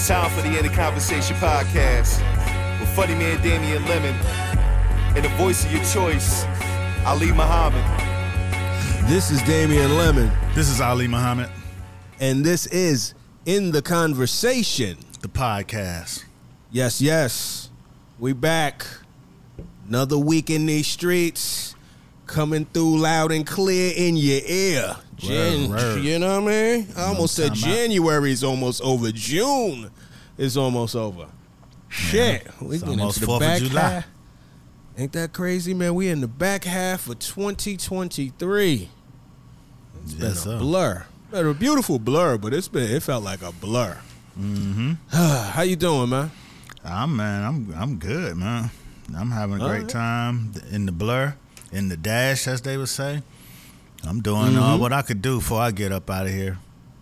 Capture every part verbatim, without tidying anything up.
It's time for the End of Conversation podcast with funny man Damian Lemon and the voice of your choice, Ali Muhammad. This is Damian Lemon. This is Ali Muhammad. And this is In the Conversation, the podcast. Yes, yes. We back. Another week in these streets. Coming through loud and clear in your ear. Jan- word, word. You know what I mean? I almost said January is almost over. June is almost over. Shit. We getting into the back half. Ain't that crazy, man? We in the back half of twenty twenty-three. It's been yes, a sir. blur. Been a beautiful blur, but it's been it felt like a blur. Mm-hmm. How you doing, man? I'm man, I'm I'm good, man. I'm having a All great right. time in the blur, in the dash, as they would say. I'm doing Mm-hmm. uh, what I could do before I get up out of here.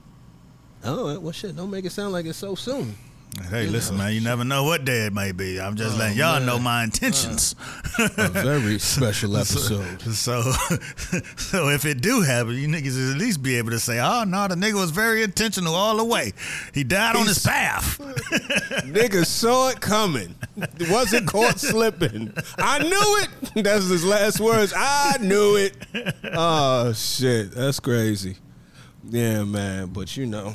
Oh, well, shit. Don't make it sound like it's so soon. Hey, listen, man, you never know what day it may be. I'm just Oh, letting y'all man. know my intentions. Uh, a very special episode. So, so, so if it do happen, you niggas at least be able to say, oh, no, the nigga was very intentional all the way. He died on his path. Niggas saw it coming. Wasn't caught slipping. I knew it. That's his last words. I knew it. Oh, shit. That's crazy. Yeah, man. But, you know,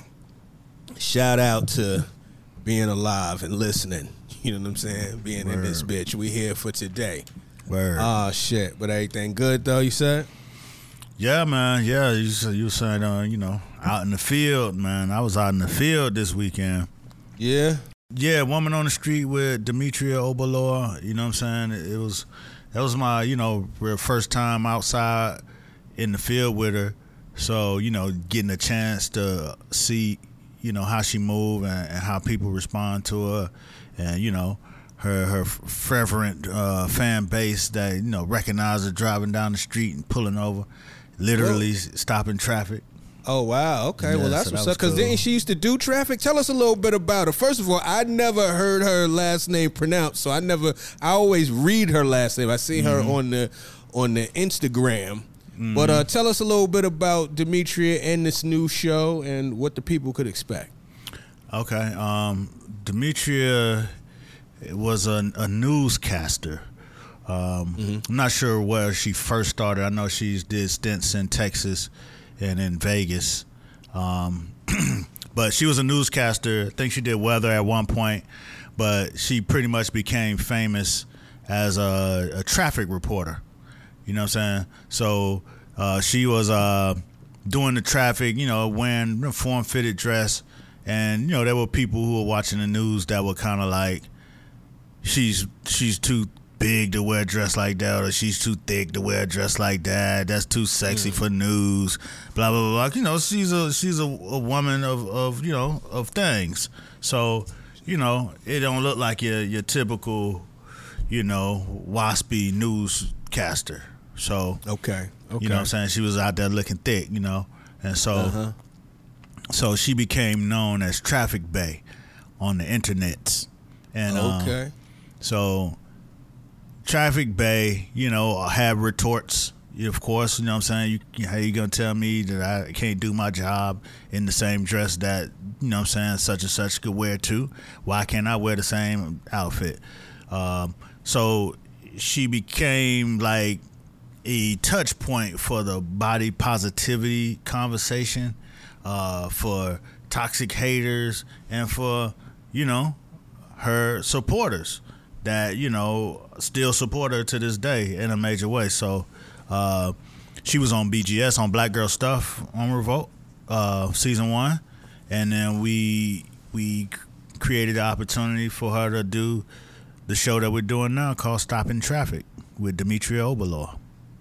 shout out to being alive and listening. You know what I'm saying? Being Word. in this bitch. We here for today. Word. Oh, shit. But everything good, though, you said? Yeah, man. Yeah, you, you were saying, uh, you know, out in the field, man. I was out in the field this weekend. Yeah? Yeah, Woman on the Street with Demetria Obalor. You know what I'm saying? It, it was, that was my, you know, real first time outside in the field with her. So, you know, getting a chance to see, you know, how she move and, and how people respond to her, and you know, her her fervent uh, fan base that you know recognize her driving down the street and pulling over, literally Whoa. stopping traffic. Oh wow, okay, yeah, well that's so what's that up. Because cool. didn't she used to do traffic? Tell us a little bit about her. First of all, I never heard her last name pronounced, so I never. I always read her last name. I see her mm-hmm. on the on the Instagram. Mm-hmm. But uh, tell us a little bit about Demetria and this new show and what the people could expect. Okay, um, Demetria was a, a newscaster. Um, mm-hmm. I'm not sure where she first started. I know she did stints in Texas and in Vegas. Um, but she was a newscaster. I think she did weather at one point, but she pretty much became famous as a, a traffic reporter. You know what I'm saying? So uh, she was uh, doing the traffic, you know, wearing a form-fitted dress. And, you know, there were people who were watching the news that were kind of like, she's she's too big to wear a dress like that, or she's too thick to wear a dress like that. That's too sexy mm. for news, blah, blah, blah, blah. You know, she's a she's a, a woman of, of, you know, of things. So, you know, it don't look like your, your typical, you know, waspy newscaster. So, okay, okay. You know what I'm saying? She was out there looking thick, you know. And so... Uh-huh. So she became known as Traffic Bay on the internets. And okay. Um, so Traffic Bay, you know, had retorts. Of course, you know what I'm saying? You, how you going to tell me that I can't do my job in the same dress that, you know what I'm saying, such and such could wear too? Why can't I wear the same outfit? Um, so she became like a touch point for the body positivity conversation. Uh, for toxic haters and for, you know, her supporters that, you know, still support her to this day in a major way. So uh, she was on B G S, on Black Girl Stuff on Revolt, uh, season one. And then we we created the opportunity for her to do the show that we're doing now called Stopping Traffic with Demetria Obalor.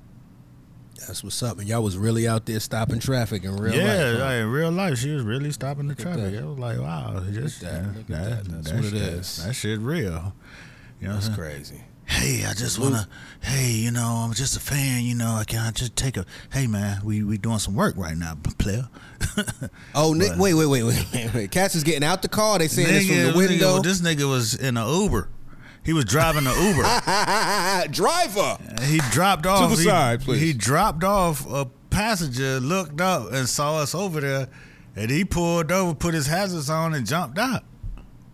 That's what's up. And y'all was really out there stopping traffic in real yeah, life. Yeah, huh? in real life, she was really stopping the traffic. It was like, wow, just that. Uh, Look that, at that. That's that what shit, it is. That shit real. You know, that's what crazy. Hey, I just wanna. Hey, you know, I'm just a fan. You know, I can I just take a. Hey, man, we we doing some work right now, player. oh, Nick, wait, wait, wait, wait, wait, wait. Cats is getting out the car. They saying this from the window. Nigga, this nigga was in an Uber. He was driving an Uber. Driver. He dropped off. To the he, side, please. He dropped off a passenger, looked up and saw us over there, and he pulled over, put his hazards on, and jumped out.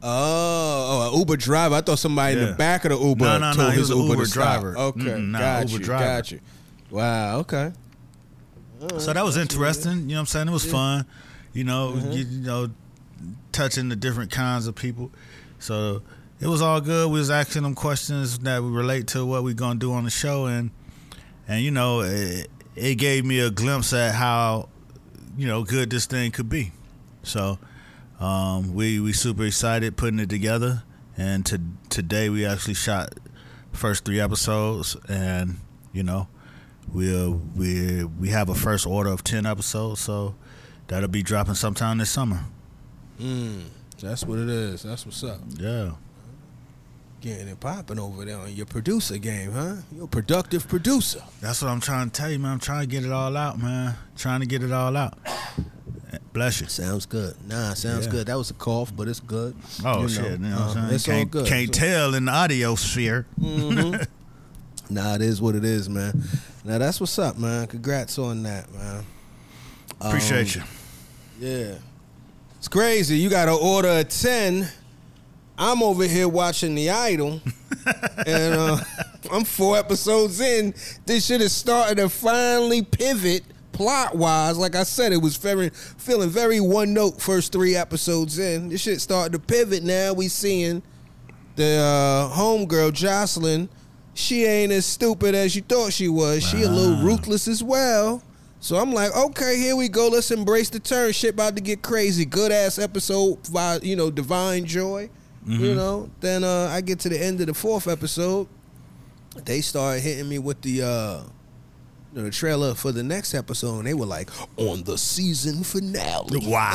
Oh, oh, an Uber driver. I thought somebody Yeah. in the back of the Uber No, no, no, told he his was an Uber Uber to stop. driver. Okay, Mm-mm, nah, got Uber you, driver. got you. Wow, okay. So that was interesting. You know what I'm saying? It was fun. You know, Mm-hmm. you, you know, touching the different kinds of people. So it was all good. We was asking them questions that would relate to what we're gonna do on the show, and and you know, it, it gave me a glimpse at how, you know, good this thing could be. So um, we we super excited putting it together, and to, today we actually shot first three episodes, and you know, we uh, we we have a first order of ten episodes, so that'll be dropping sometime this summer. Mm, that's what it is. That's what's up. Yeah. Getting it popping over there on your producer game, huh? You're a productive producer. That's what I'm trying to tell you, man. I'm trying to get it all out, man. Trying to get it all out. Bless you. Sounds good. Nah, sounds Yeah. good. That was a cough, but it's good. Oh, You shit. know, You know what uh, I'm saying? it's all Can't, good. can't It's all- tell in the audio sphere. Mhm. Nah, it is what it is, man. Now that's what's up, man. Congrats on that, man. Appreciate Um, you. Yeah. It's crazy. You got to order a ten. I'm over here watching The Idol, and uh, I'm four episodes in. This shit is starting to finally pivot plot-wise. Like I said, it was very feeling very one-note first three episodes in. This shit starting to pivot now. We seeing the uh, homegirl, Jocelyn. She ain't as stupid as you thought she was. She a little Ah. ruthless as well. So I'm like, okay, here we go. Let's embrace the turn. Shit about to get crazy. Good ass episode by, you know, Divine Joy. Mm-hmm. You know. Then uh, I get to the end of the fourth episode. They started hitting me with the uh, you know, the trailer for the next episode, and they were like, on the season finale. Wow.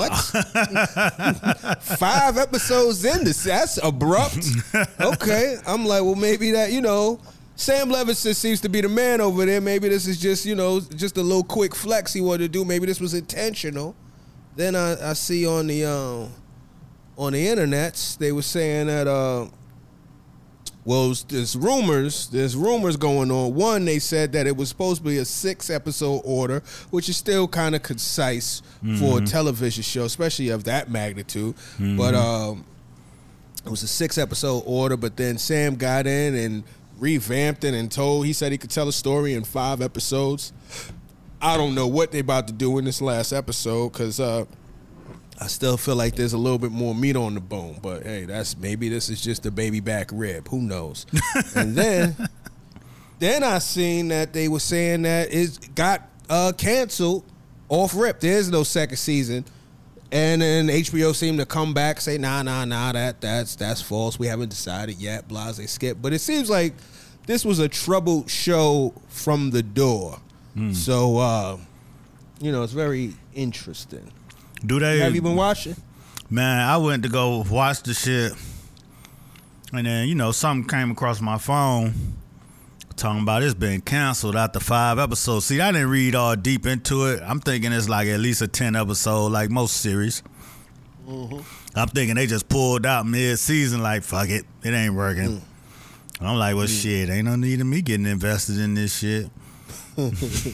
I said, what? Five episodes in this. That's abrupt. Okay. I'm like, well, maybe that, you know, Sam Levinson seems to be the man over there. Maybe this is just, you know, just a little quick flex he wanted to do. Maybe this was intentional. Then I, I see on the um, on the internets, they were saying that, uh, well, there's rumors, there's rumors going on. One, they said that it was supposed to be a six episode order, which is still kind of concise mm-hmm. for a television show, especially of that magnitude. Mm-hmm. But um, it was a six episode order, but then Sam got in and revamped it and told, he said he could tell a story in five episodes. I don't know what they about to do in this last episode, because uh, I still feel like there's a little bit more meat on the bone. But hey, that's maybe this is just a baby back rib. Who knows? And then, then I seen that they were saying that it got uh, canceled off rip. There's no second season. And then H B O seemed to come back, say, nah, nah, nah, that that's that's false. We haven't decided yet. Blase skip. But it seems like this was a troubled show from the door. Mm. So, uh, you know, it's very interesting. Do they? Have you been watching? Man, I went to go watch the shit, and then, you know, something came across my phone talking about it's been canceled after five episodes. See, I didn't read all deep into it. I'm thinking it's like at least a ten episode, like most series. Mm-hmm. I'm thinking they just pulled out mid-season, like, fuck it, it ain't working. Mm. I'm like, well, mm. shit, ain't no need of me getting invested in this shit. Yeah,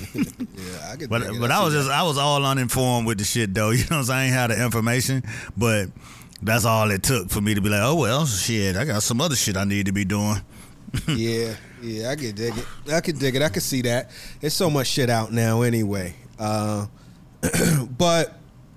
I get but that. but I was just I was all uninformed with the shit though. You know what I'm saying? I ain't had the information, but that's all it took for me to be like, oh well, shit, I got some other shit I need to be doing. yeah, yeah, I can dig it. I can dig it. I can see that. There's so much shit out now anyway. Uh, but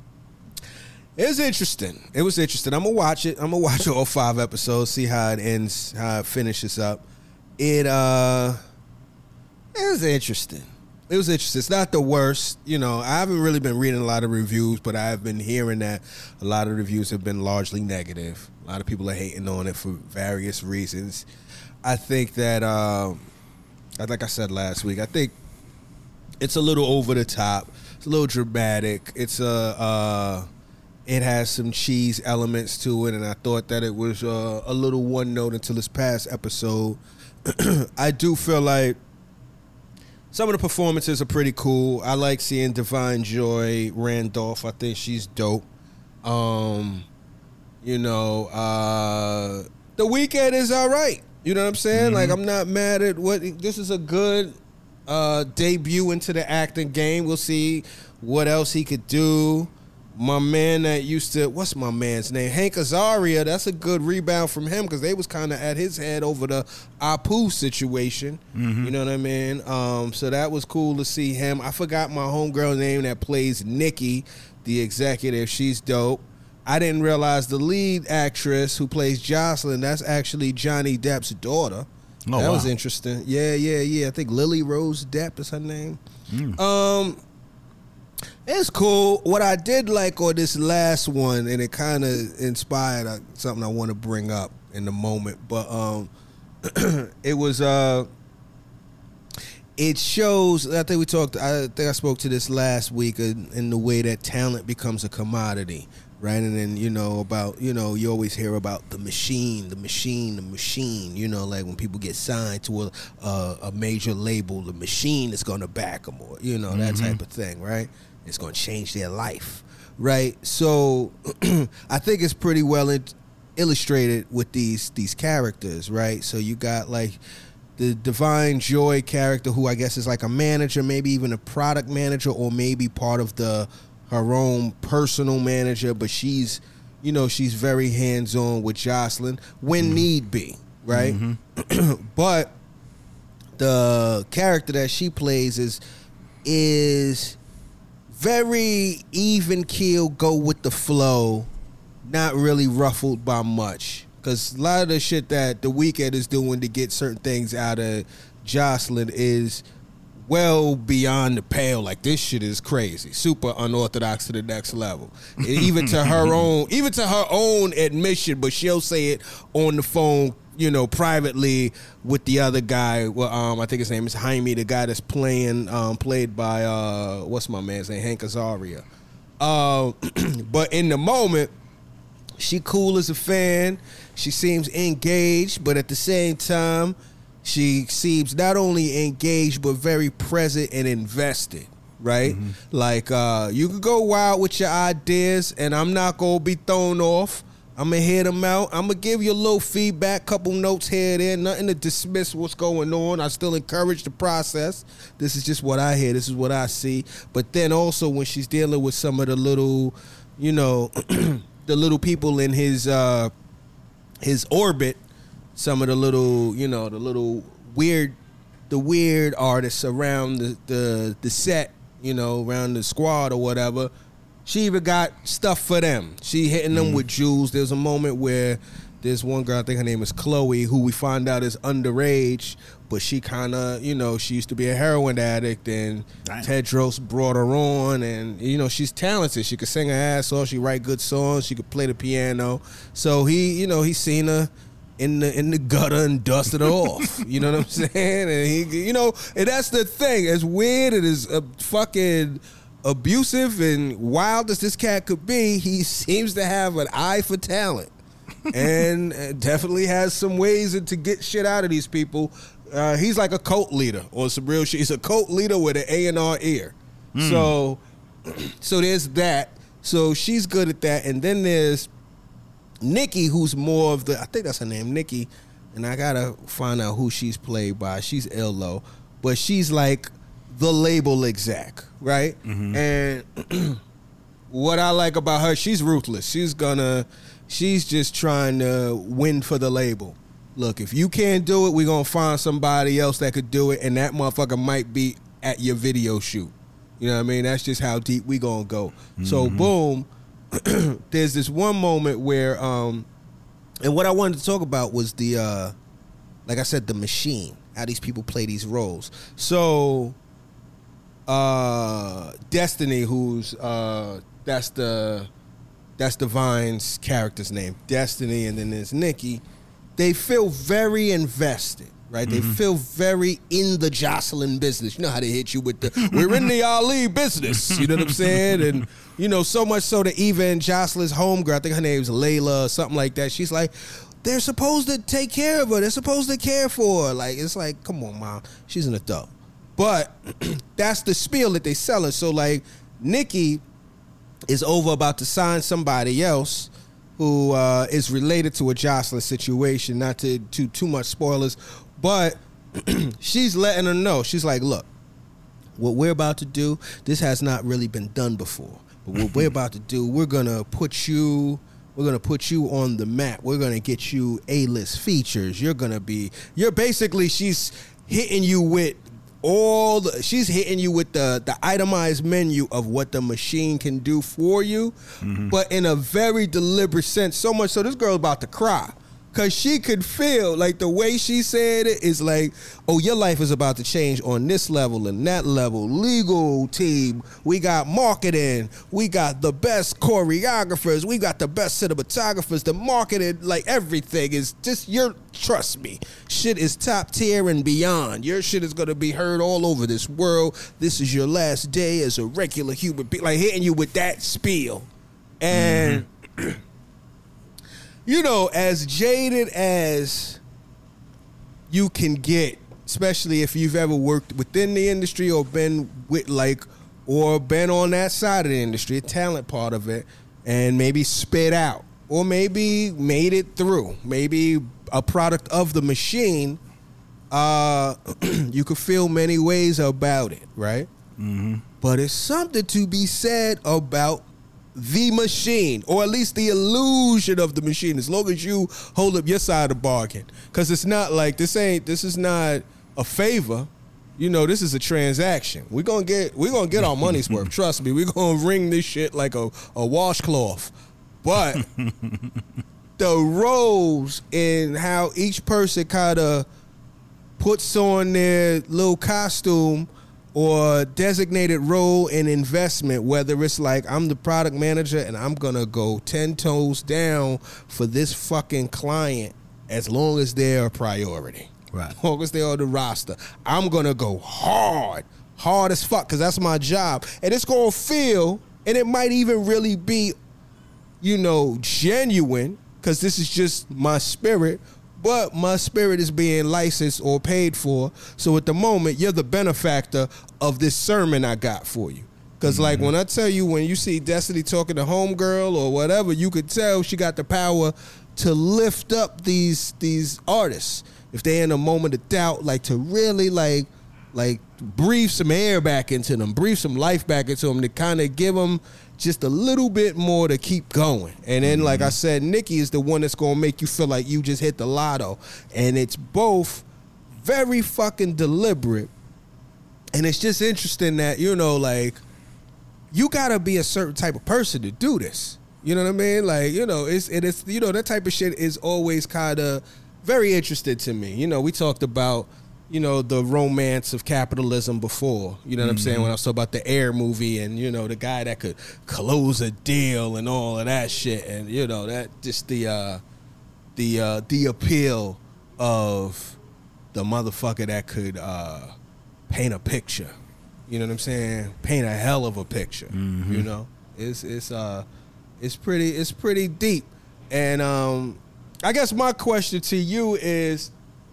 it was interesting. It was interesting. I'm gonna watch it. I'm gonna watch all five episodes, see how it ends, how it finishes up. It uh. It was interesting. It was interesting. It's not the worst. You know, I haven't really been reading a lot of reviews, but I've been hearing that a lot of reviews have been largely negative. A lot of people are hating on it for various reasons. I think that, um, like I said last week, I think it's a little over the top. It's a little dramatic. It's a, uh, it has some cheese elements to it, and I thought that it was uh, a little one note until this past episode. I do feel like some of the performances are pretty cool. I like seeing Divine Joy Randolph. I think she's dope. Um, you know, uh, The Weeknd is all right. You know what I'm saying? Mm-hmm. Like, I'm not mad at what this is a good uh, debut into the acting game. We'll see what else he could do. my man that used to, what's my man's name? Hank Azaria. That's a good rebound from him because they was kind of at his head over the Apu situation. Mm-hmm. You know what I mean? Um, so that was cool to see him. I forgot my homegirl's name that plays Nikki, the executive. She's dope. I didn't realize the lead actress who plays Jocelyn, that's actually Johnny Depp's daughter. Oh, that wow. was interesting. Yeah, yeah, yeah. I think Lily Rose Depp is her name. Mm. Um, it's cool. What I did like on this last one, and it kind of inspired uh, something I want to bring up in the moment, but um, it was uh, it shows. I think we talked. I think I spoke to this last week in, in the way that talent becomes a commodity. Right, and then, you know, about, you know, you always hear about the machine, the machine, the machine, you know, like when people get signed to a, uh, a major label, the machine is going to back them, or, you know, that mm-hmm. type of thing, right? It's going to change their life, right? So I think it's pretty well in- illustrated with these these characters, right? So you got, like, the Divine Joy character, who I guess is like a manager, maybe even a product manager, or maybe part of the her own personal manager, but she's, you know, she's very hands-on with Jocelyn when mm-hmm. need be, right? Mm-hmm. But the character that she plays is is very even keel, go with the flow, not really ruffled by much. Because a lot of the shit that The Weeknd is doing to get certain things out of Jocelyn is well beyond the pale. Like, this shit is crazy, super unorthodox to the next level. Even to her own, even to her own admission, but she'll say it on the phone, you know, privately with the other guy. Well, um, I think his name is Jaime, the guy that's playing, um, played by uh, what's my man's name, Hank Azaria. Uh, but in the moment, she cool as a fan. She seems engaged, but at the same time, she seems not only engaged, but very present and invested, right? Mm-hmm. Like, uh, you could go wild with your ideas, and I'm not going to be thrown off. I'm going to hear them out. I'm going to give you a little feedback, couple notes here and there, nothing to dismiss what's going on. I still encourage the process. This is just what I hear. This is what I see. But then also when she's dealing with some of the little, you know, the little people in his uh, his orbit, some of the little, you know, the little weird, the weird artists around the, the, the set, you know, around the squad or whatever, she even got stuff for them. She hitting them mm. with jewels. There's a moment where there's one girl, I think her name is Chloe, who we find out is underage, but she kind of, you know, she used to be a heroin addict, and Damn. Tedros brought her on, and, you know, she's talented. She could sing her ass off. She write good songs. She could play the piano. So he, you know, he seen her in the in the gutter and dusted her off. You know what I'm saying? And he, you know, and that's the thing. As weird and as uh, fucking abusive and wild as this cat could be, he seems to have an eye for talent, and definitely has some ways to get shit out of these people. Uh, he's like a cult leader or some real shit. He's a cult leader with an A and R ear. Mm. So, so there's that. So she's good at that, and then there's Nikki, who's more of the, I think that's her name, Nikki, and I gotta find out who she's played by. She's ill though, but she's like the label exec, right? Mm-hmm. And what I like about her, she's ruthless. She's gonna, she's just trying to win for the label. Look, if you can't do it, we're gonna find somebody else that could do it, and that motherfucker might be at your video shoot. You know what I mean? That's just how deep we gonna go. Mm-hmm. So boom. There's this one moment where, um, and what I wanted to talk about was the, uh, like I said, the machine, how these people play these roles. So, uh, Destiny, who's, uh, that's the, that's Divine's character's name, Destiny, and then there's Nikki. They feel very invested. Right, mm-hmm. They feel very in the Jocelyn business. You know how they hit you with the, we're in the Ali business. You know what I'm saying? And, you know, so much so that even Jocelyn's homegirl, I think her name's Layla or something like that, she's like, they're supposed to take care of her. They're supposed to care for her. Like, it's like, come on, Mom. She's an adult. But that's the spiel that they selling. So, like, Nikki is over about to sign somebody else who uh, is related to a Jocelyn situation. Not to do too much spoilers, but she's letting her know. She's like, look, what we're about to do, this has not really been done before. But what we're about to do, we're gonna put you, we're gonna put you on the map. We're gonna get you A-list features. You're gonna be, you're basically, she's hitting you with all the, she's hitting you with the the itemized menu of what the machine can do for you, mm-hmm. but in a very deliberate sense. So much so this girl about to cry. Cause she could feel like the way she said it is like, oh, your life is about to change on this level and that level. Legal team, we got marketing, we got the best choreographers, we got the best cinematographers. The marketing, like everything is just your. Trust me, shit is top tier and beyond. Your shit is gonna be heard all over this world. This is your last day as a regular human being, like hitting you with that spiel, and. Mm-hmm. You know, as jaded as you can get, especially if you've ever worked within the industry or been with like, or been on that side of the industry, a talent part of it, and maybe spit out, or maybe made it through, maybe a product of the machine, uh, you could feel many ways about it, right? Mm-hmm. But it's something to be said about the machine, or at least the illusion of the machine, as long as you hold up your side of the bargain. Because it's not like, this ain't, this is not a favor. You know, this is a transaction. We're gonna get we're gonna get our money's worth. Trust me, we're gonna wring this shit like a, a washcloth. But the roles in how each person kind of puts on their little costume or designated role in investment, whether it's like, I'm the product manager and I'm gonna go ten toes down for this fucking client as long as they're a priority. Right. As long as they're on the roster. I'm gonna go hard, hard as fuck, because that's my job. And it's gonna feel, and it might even really be, you know, genuine, because this is just my spirit, but my spirit is being licensed or paid for. So at the moment, you're the benefactor of this sermon I got for you. Because, mm-hmm. like, when I tell you, when you see Destiny talking to Homegirl or whatever, you could tell she got the power to lift up these these artists. If they're in a moment of doubt, like, to really, like, like breathe some air back into them, breathe some life back into them, to kind of give them just a little bit more to keep going. And then, mm-hmm. like I said, Nikki is the one that's going to make you feel like you just hit the lotto. And it's both very fucking deliberate. And it's just interesting that, you know, like, you got to be a certain type of person to do this. You know what I mean? Like, you know, it's, it is, you know, that type of shit is always kind of very interesting to me. You know, we talked about, you know, the romance of capitalism before. You know what mm-hmm. I'm saying? When I was talking about the Air movie and, you know, the guy that could close a deal and all of that shit. And, you know, that just the uh, the uh, the appeal of the motherfucker that could uh, paint a picture. You know what I'm saying? Paint a hell of a picture. Mm-hmm. You know? It's it's uh it's pretty it's pretty deep. And um I guess my question to you is,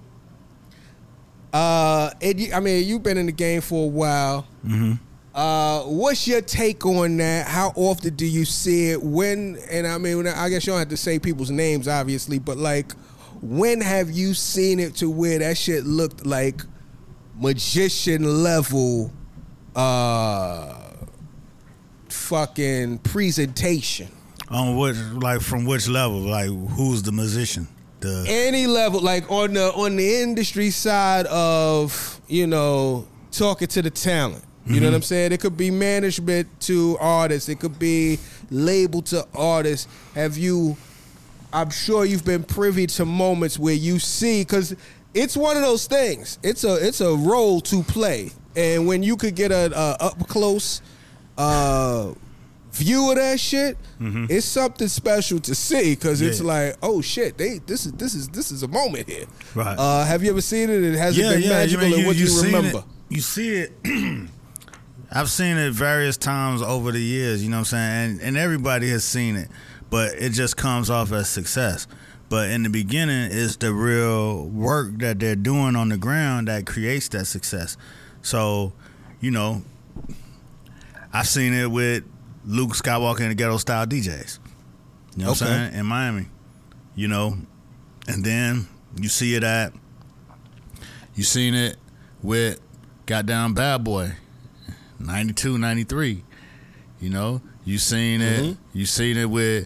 Uh, it, I mean, you've been in the game for a while. Mm-hmm. Uh, what's your take on that? How often do you see it? When, and I mean, I guess you don't have to say people's names, obviously, but like, when have you seen it to where that shit looked like magician level, uh, fucking presentation? On what, like, from which level? Like, who's the musician? The Any level, like on the on the industry side of, you know, talking to the talent. You mm-hmm. know what I'm saying? It could be management to artists. It could be label to artists. Have you, I'm sure you've been privy to moments where you see, because it's one of those things. It's a it's a role to play. And when you could get a, a up close uh, view of that shit, mm-hmm. it's something special to see, because yeah. it's like, oh shit, they this is this is this is a moment here. Right. Uh, have you ever seen it? And has yeah, it been yeah. magical? You, and what you, you remember? It, you see it. I've seen it various times over the years. You know what I'm saying? And, and everybody has seen it, but it just comes off as success. But in the beginning, it's the real work that they're doing on the ground that creates that success. So, you know, I've seen it with Luke Skywalker and the Ghetto Style D Js. You know what okay. I'm saying? In Miami. You know, and then you see it at, you seen it with goddamn Bad Boy, ninety-two, ninety-three. You know, You seen it. Mm-hmm. You seen it with.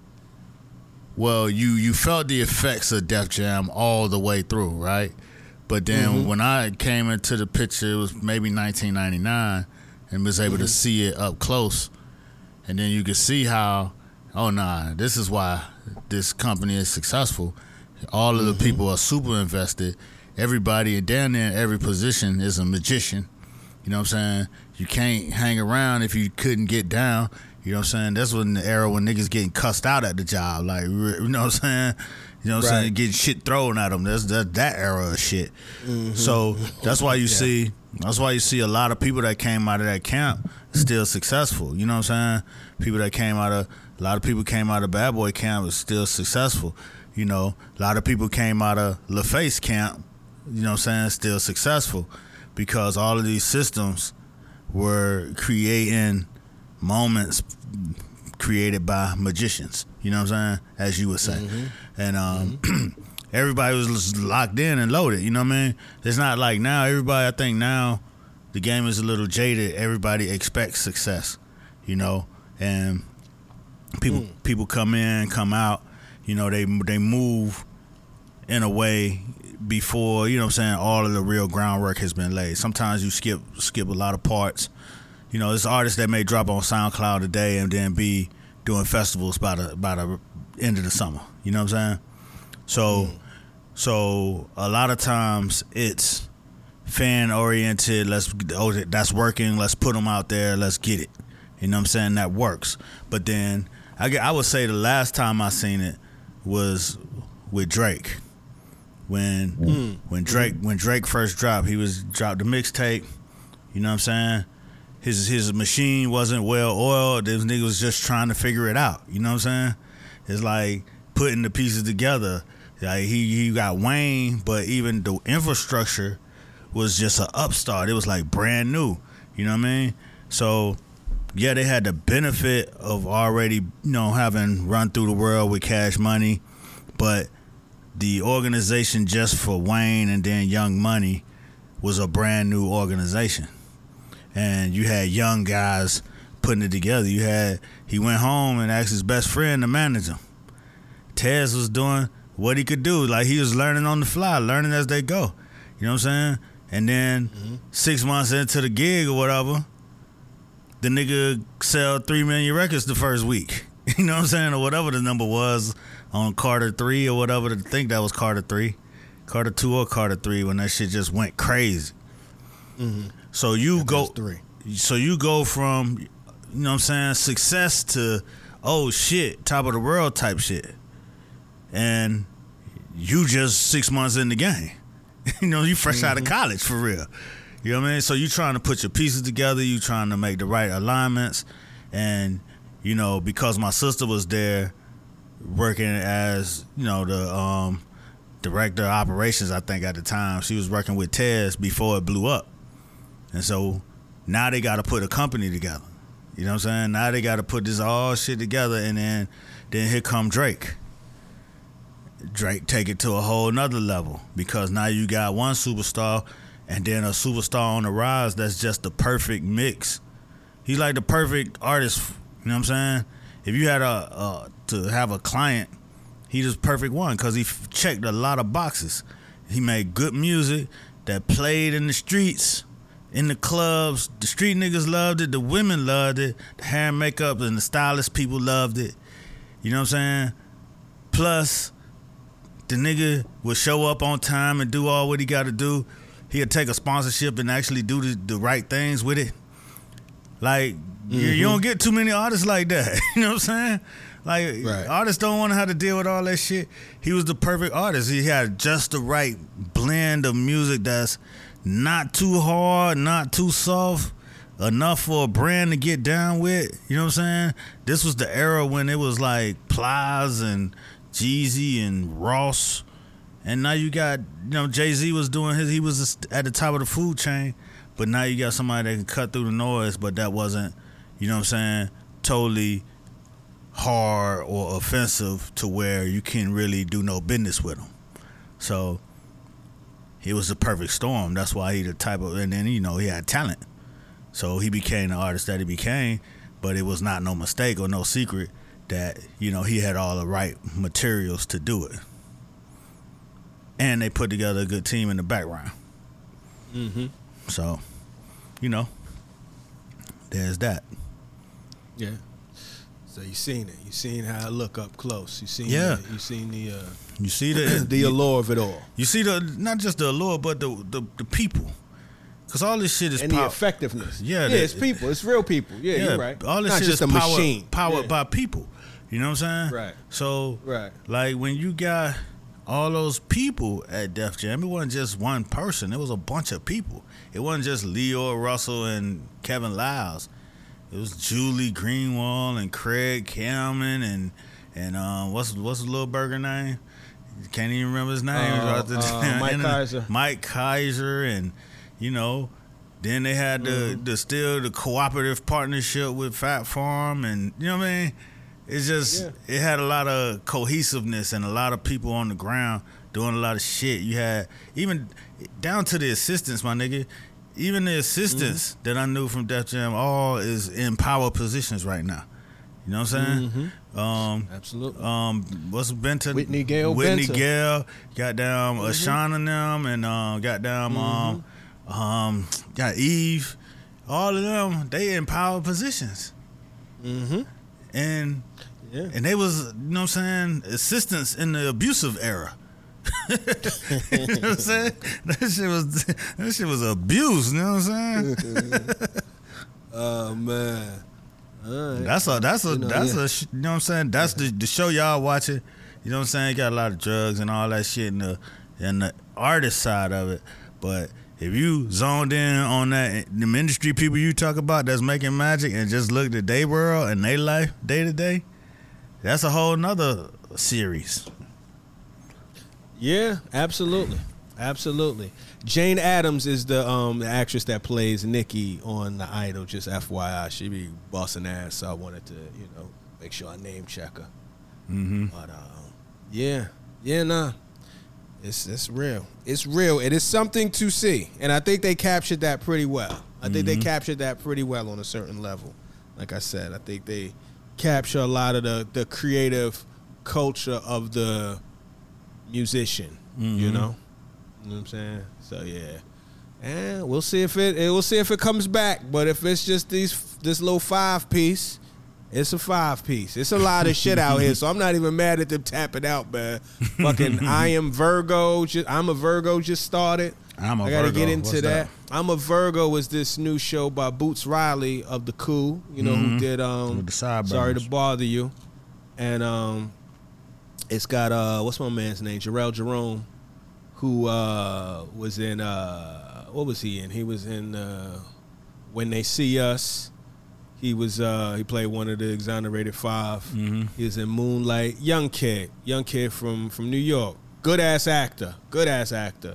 Well, you you felt the effects of Def Jam all the way through, right? But then mm-hmm. when I came into the picture, it was maybe nineteen ninety-nine, and was able mm-hmm. to see it up close, and then you could see how, oh nah, this is why this company is successful. All of the mm-hmm. people are super invested. Everybody down there in every position is a magician. You know what I'm saying? You can't hang around if you couldn't get down. You know what I'm saying? That's when the era when niggas getting cussed out at the job. Like, you know what I'm saying? You know what I'm right. saying? Getting shit thrown at them. That's that, that era of shit. Mm-hmm. So that's why you yeah. see that's why you see a lot of people that came out of that camp still successful. You know what I'm saying? People that came out of a lot of people came out of Bad Boy camp is still successful. You know, a lot of people came out of LaFace camp, you know what I'm saying, still successful. Because all of these systems were creating moments created by magicians, you know what I'm saying, as you would say. Mm-hmm. And um, mm-hmm. everybody was locked in and loaded, you know what I mean? It's not like now, everybody, I think now the game is a little jaded. Everybody expects success, you know, and people mm. people come in, come out, you know, they they move in a way before, you know what I'm saying, all of the real groundwork has been laid. Sometimes you skip skip a lot of parts. You know, there's artists that may drop on SoundCloud today and then be doing festivals by the by the end of the summer. You know what I'm saying? So, mm. so a lot of times it's fan oriented. Let's oh that's working. Let's put them out there. Let's get it. You know what I'm saying? That works. But then I I would say the last time I seen it was with Drake. When mm. when Drake when Drake first dropped, he was dropped the mixtape. You know what I'm saying? His his machine wasn't well oiled. Those niggas was just trying to figure it out. You know what I'm saying? It's like putting the pieces together. Like he he got Wayne, but even the infrastructure was just an upstart. It was like brand new. You know what I mean? So yeah, they had the benefit of already, you know, having run through the world with Cash Money, but the organization just for Wayne and then Young Money was a brand new organization. And you had young guys putting it together. You had, he went home and asked his best friend to manage him. Tez was doing what he could do. Like he was learning on the fly, learning as they go. You know what I'm saying? And then mm-hmm. six months into the gig or whatever, the nigga sell three million records the first week. You know what I'm saying? Or whatever the number was on Carter three or whatever. I think that was Carter three. Carter two or Carter three when that shit just went crazy. Mm-hmm. So you go three. So you go from, you know what I'm saying, success to, oh shit, top of the world type shit. And you just six months in the game. You know, you fresh mm-hmm. out of college for real. You know what I mean? So you trying to put your pieces together, you trying to make the right alignments. And, you know, because my sister was there working as, you know, the um, director of operations, I think at the time, she was working with Tez before it blew up. And so now they got to put a company together. You know what I'm saying? Now they got to put this all shit together, and then then here come Drake. Drake take it to a whole nother level because now you got one superstar and then a superstar on the rise that's just the perfect mix. He's like the perfect artist, you know what I'm saying? If you had a, a to have a client, he was perfect one because he f- checked a lot of boxes. He made good music that played in the streets, in the clubs. The street niggas loved it. The women loved it. The hair and makeup and the stylist people loved it. You know what I'm saying? Plus, the nigga would show up on time and do all what he got to do. He'd take a sponsorship and actually do the, the right things with it. Like, mm-hmm. you, you don't get too many artists like that. You know what I'm saying? Like, right. Artists don't want to have to deal with all that shit. He was the perfect artist. He had just the right blend of music that's not too hard, not too soft, enough for a brand to get down with. You know what I'm saying? This was the era when it was like Plies and Jeezy and Ross. And now you got, you know, Jay-Z was doing his, he was at the top of the food chain. But now you got somebody that can cut through the noise, but that wasn't, you know what I'm saying, totally hard or offensive to where you can't really do no business with him. So it was the perfect storm. That's why he the type of, and then, you know, he had talent. So he became the artist that he became. but it was not no mistake or no secret that, you know, he had all the right materials to do it. And they put together a good team in the background. Mm-hmm. So, you know, there's that. Yeah. So you seen it. You seen how it look up close. You seen Yeah. the, you seen the uh, You see the the allure of it all. You see the not just the allure, but the the, the people. Cause all this shit is And pow- the effectiveness. Yeah, yeah, the- it's people. It's real people. Yeah, yeah, you're right. all this Not shit just is a powered, machine. powered Yeah. by people. You know what I'm saying? Right. So, Right. like when you got all those people at Def Jam, it wasn't just one person. It was a bunch of people. It wasn't just Leo Russell and Kevin Liles. It was Julie Greenwald and Craig Cameron and and um, what's what's the little burger name? Can't even remember his name. Uh, uh, Mike Kaiser. Mike Kaiser, and you know, then they had the Mm-hmm. the still the cooperative partnership with Fat Farm, and you know what I mean. It's just Yeah. it had a lot of cohesiveness and a lot of people on the ground doing a lot of shit. You had even down to the assistants, my nigga. Even the assistants Mm-hmm. that I knew from Def Jam, all is in power positions right now. You know what I'm saying? Mm-hmm. Um, Absolutely. um, what's Benton? Whitney Gale Whitney Benton. Gale. Got down Mm-hmm. Ashawn and them, and uh, got down um, um, got Eve. All of them, they in power positions, Mm-hmm. and Yeah. and they was, you know what I'm saying, assistants in the abusive era. You know what I'm saying? That shit was that shit was abuse. You know what I'm saying? Oh man. All right. That's a that's a You know, that's yeah. a sh- you know what I'm saying. That's the the show y'all watching. You know what I'm saying? Got a lot of drugs and all that shit in the in the artist side of it. But if you zoned in on that, them industry people you talk about that's making magic and just looked at their world and their life day to day, that's a whole nother series. Yeah, absolutely, absolutely. Jane Addams is the um the actress that plays Nikki on The Idol. Just F Y I, she be busting ass. So I wanted to, you know, make sure I name check her. Mm-hmm. But um, yeah, yeah, nah, it's it's real. It's real. It is something to see, and I think they captured that pretty well. I think they captured that pretty well on a certain level. Like I said, I think they capture a lot of the the creative culture of the musician, Mm-hmm. you know, you know what I'm saying. So yeah, and we'll see if it, it we'll see if it comes back. But if it's just these this little five piece, it's a five piece. It's a lot of shit out here, so I'm not even mad at them tapping out, man. Fucking I Am Virgo. Just, I'm a Virgo just started. I'm a I gotta Virgo. get into What's that. that? I'm a Virgo was this new show by Boots Riley of The Coup, you know, Mhm. who did um With the sideburns. Sorry to Bother You. And um it's got uh what's my man's name? Jarrell Jerome, who uh was in uh what was he in? He was in uh When They See Us. He was uh he played one of the exonerated five. Mm-hmm. He was in Moonlight. Young kid. Young kid from from New York. Good ass actor. Good ass actor.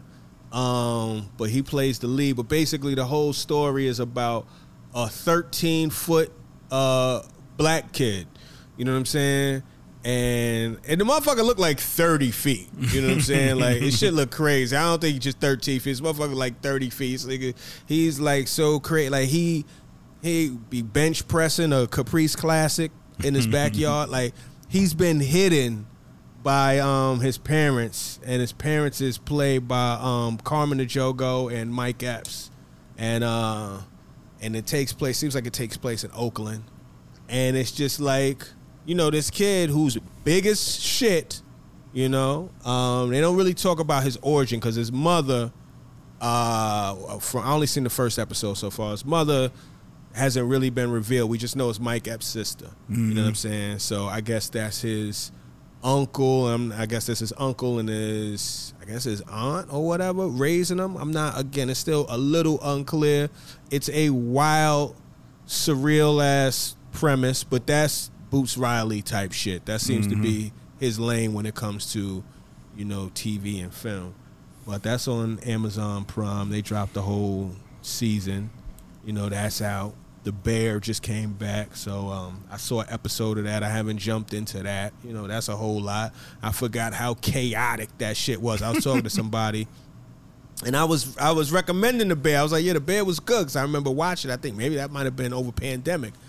Um, but he plays the lead. But basically, the whole story is about a thirteen foot uh, black kid. You know what I'm saying? And and the motherfucker looked like thirty feet. You know what I'm saying? Like, it shit look crazy. I don't think he's just thirteen feet. This motherfucker like thirty feet. So, like, he's like so crazy. Like he he be bench pressing a Caprice Classic in his backyard. Like, he's been hidden by um his parents, and his parents is played by um Carmen Ejogo and Mike Epps, and uh and it takes place seems like it takes place in Oakland, and it's just like, you know, this kid who's big as shit, you know. Um, they don't really talk about his origin because his mother, uh, from I only seen the first episode so far. His mother hasn't really been revealed. We just know it's Mike Epps' sister. Mm-hmm. You know what I'm saying? So I guess that's his uncle. Um, I guess that's his uncle and his, I guess his aunt or whatever raising him. I'm not. Again, it's still a little unclear. It's a wild, surreal ass premise, but that's Boots Riley type shit. That seems mm-hmm. to be his lane when it comes to, you know, T V and film. But that's on Amazon Prime. They dropped the whole season. You know, that's out. The Bear just came back, so um, I saw an episode of that. I haven't jumped into that. You know, that's a whole lot. I forgot how chaotic that shit was. I was talking to somebody, and I was I was recommending The Bear. I was like, yeah, The Bear was good, because I remember watching. I think maybe that might have been over pandemic.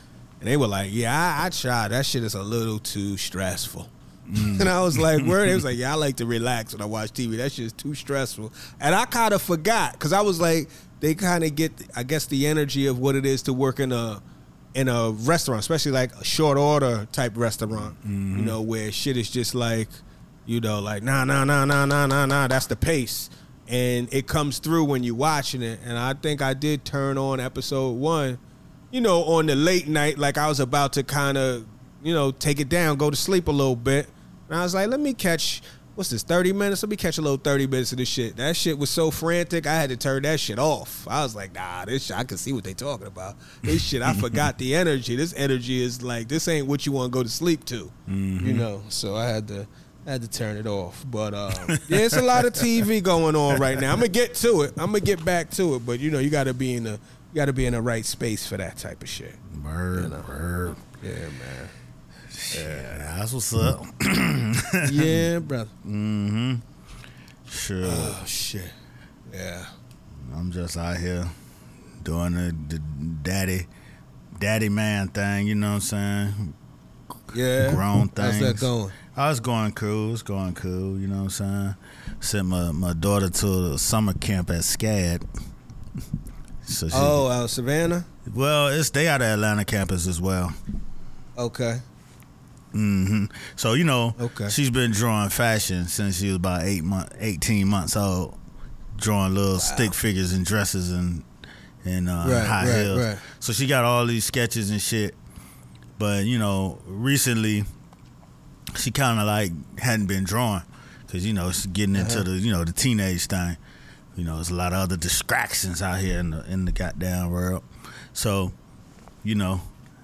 and they were like, "Yeah, I, I tried. That shit is a little too stressful." Mm. And I was like, "Word?" They was like, "Yeah, I like to relax when I watch T V. That shit is too stressful." And I kind of forgot because I was like, they kind of get, I guess, the energy of what it is to work in a in a restaurant, especially like a short order type restaurant. Mm-hmm. You know, where shit is just like, you know, like nah, nah, nah, nah, nah, nah, nah. That's the pace. And it comes through when you're watching it. And I think I did turn on episode one, you know, on the late night, like I was about to kind of, you know, take it down, go to sleep a little bit. And I was like, let me catch, what's this, thirty minutes? Let me catch a little thirty minutes of this shit. That shit was so frantic, I had to turn that shit off. I was like, nah, this shit, I can see what they talking about. This shit, I forgot the energy. This energy is like, this ain't what you want to go to sleep to, mm-hmm. you know? So I had to... I had to turn it off. But, uh, yeah, it's a lot of T V going on right now. I'm going to get to it. I'm going to get back to it. But, you know, you got to be in the you got to be in the right space for that type of shit. Word, you know? word. Yeah, man. Yeah, that's what's up. Yeah, brother. Mm-hmm. Sure. Oh, shit. Yeah. I'm just out here doing the, the daddy, daddy man thing, you know what I'm saying? Yeah. Grown things. How's that going? I was going cool. It's going cool. You know what I'm saying? Sent my, my daughter to a summer camp at SCAD. So she, oh, out of Savannah? Well, it's they out of Atlanta campus as well. Okay. Mm-hmm. So, you know, okay. she's been drawing fashion since she was about eight month, eighteen months old. Drawing little wow. stick figures and dresses and, and uh, right, high right, heels. Right. So she got all these sketches and shit. But, you know, recently... she kind of like hadn't been drawing because, you know, she's getting into uh-huh. the, you know, the teenage thing. You know, there's a lot of other distractions out here in the in the goddamn world. So, you know,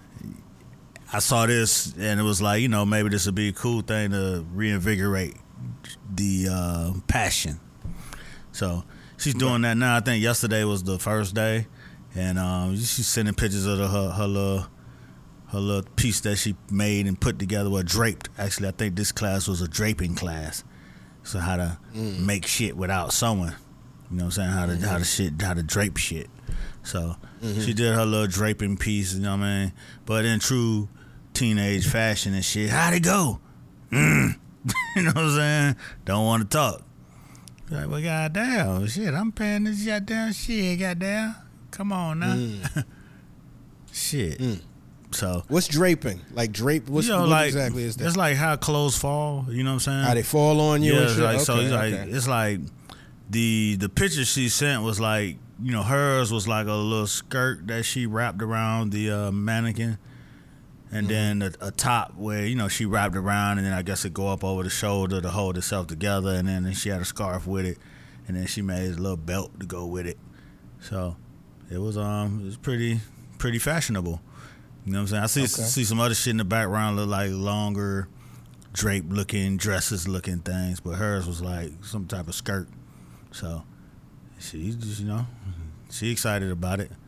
I saw this and it was like, you know, maybe this would be a cool thing to reinvigorate the uh, passion. So she's doing that now. I think yesterday was the first day, and um, she's sending pictures of the, her her little. Her little piece that she made and put together, well, draped. Actually, I think this class was a draping class. So how to mm. make shit without sewing. You know what I'm saying? How to mm-hmm. how to shit, how to drape shit. So mm-hmm. she did her little draping piece, you know what I mean? But in true teenage fashion and shit, how'd it go? Mm. You know what I'm saying? Don't want to talk. Like, well, goddamn, shit, I'm paying this goddamn shit, goddamn. Come on now. Mm. Shit. Mm. So what's draping? Like drape? What's, you know, what like, exactly is that? It's like how clothes fall. You know what I'm saying? How they fall on you? Yeah, and shit? like okay, so. It's okay. like it's like the the picture she sent was like, you know, hers was like a little skirt that she wrapped around the uh, mannequin, and mm-hmm. then a, a top where, you know, she wrapped around, and then I guess it go up over the shoulder to hold itself together, and then she had a scarf with it, and then she made a little belt to go with it. So it was um it was pretty pretty fashionable. You know what I'm saying? I see okay. see some other shit in the background, look like longer drape looking dresses looking things, but hers was like some type of skirt. So she just, you know, she excited about it.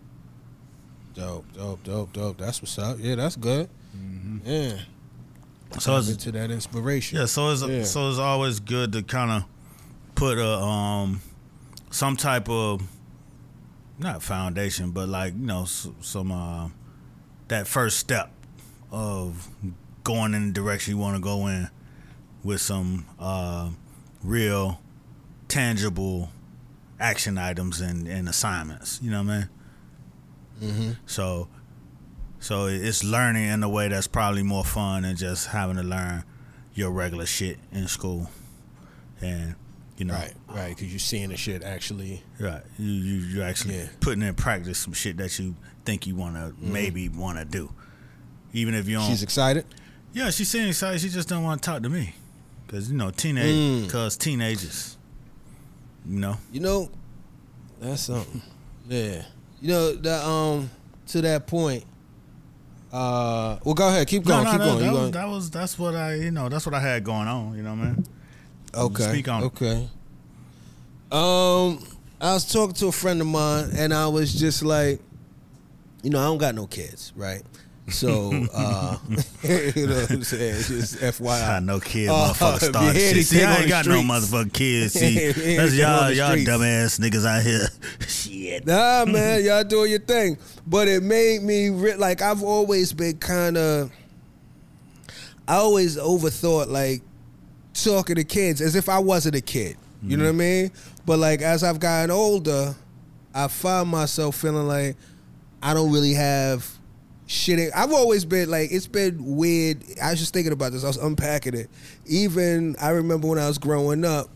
Dope, dope, dope, dope. That's what's up. Yeah, that's good. Mm-hmm. Yeah. So it's into that inspiration. Yeah. So it's yeah. so it's always good to kind of put a um some type of, not foundation, but like, you know, some uh, that first step of going in the direction you want to go in with some uh, real tangible action items and, and assignments. You know what I mean? Mm-hmm. So, so it's learning in a way that's probably more fun than just having to learn your regular shit in school. And, you know, right, right, because you're seeing the shit actually. Right, you you you actually yeah. putting in practice some shit that you think you want to mm-hmm. maybe want to do, even if you don't. She's excited. Yeah, she's saying excited. She just don't want to talk to me, because, you know, teenage, because mm. teenagers, you know. You know, that's something. Yeah, you know that um to that point. Uh, well, go ahead, keep going, no, no, keep that, going. That, you was, going. that was that's what I you know that's what I had going on. You know what I mean? Okay. Speak on okay. It. Um, I was talking to a friend of mine, and I was just like, you know, I don't got no kids, right? So, uh, you know what I'm saying? Just F Y I. I know kids, Uh, motherfuckers if you started hear shit. See, anything I on ain't the got no streets. motherfucking kids. See, If you hear that's anything on y'all, the y'all streets. dumbass niggas out here. Shit. Nah, man, y'all doing your thing. But it made me, re- like, I've always been kind of, I always overthought, like, talking to kids as if I wasn't a kid. You mm-hmm. know what I mean? But, like, as I've gotten older, I find myself feeling like I don't really have shit. In, I've always been, like, it's been weird. I was just thinking about this. I was unpacking it. Even, I remember when I was growing up,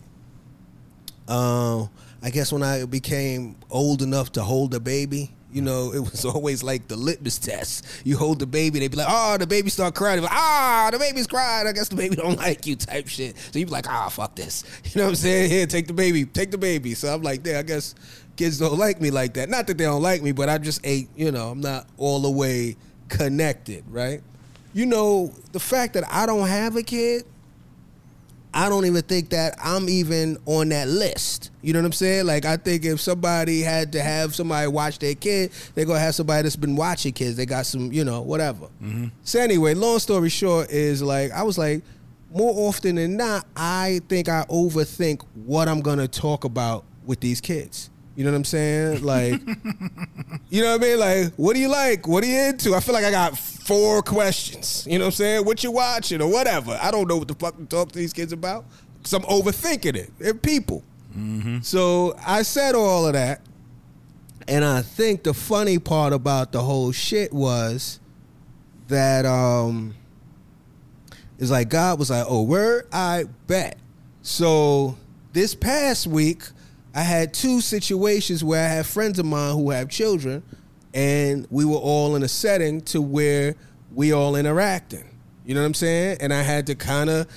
um, I guess when I became old enough to hold a baby, you know, it was always like the litmus test. You hold the baby, they be like, oh, the baby start crying. Like, ah, the baby's crying. I guess the baby don't like you type shit. So you be like, ah, fuck this. You know what I'm saying? Here, take the baby. Take the baby. So I'm like, yeah, I guess kids don't like me like that. Not that they don't like me, but I just ain't, you know, I'm not all the way connected, right? You know, the fact that I don't have a kid, I don't even think that I'm even on that list. You know what I'm saying? Like, I think if somebody had to have somebody watch their kid, they're going to have somebody that's been watching kids. They got some, you know, whatever. Mm-hmm. So anyway, long story short is, like, I was like, more often than not, I think I overthink what I'm going to talk about with these kids. You know what I'm saying? Like, you know what I mean? Like, what do you like? What are you into? I feel like I got four questions. You know what I'm saying? What you watching or whatever. I don't know what the fuck to talk to these kids about because I'm overthinking it. They're people. Mm-hmm. So I said all of that. And I think the funny part about the whole shit was that um, it's like God was like, oh, word? I bet. So this past week, I had two situations where I had friends of mine who have children, and we were all in a setting to where we all interacting. You know what I'm saying? And I had to kind of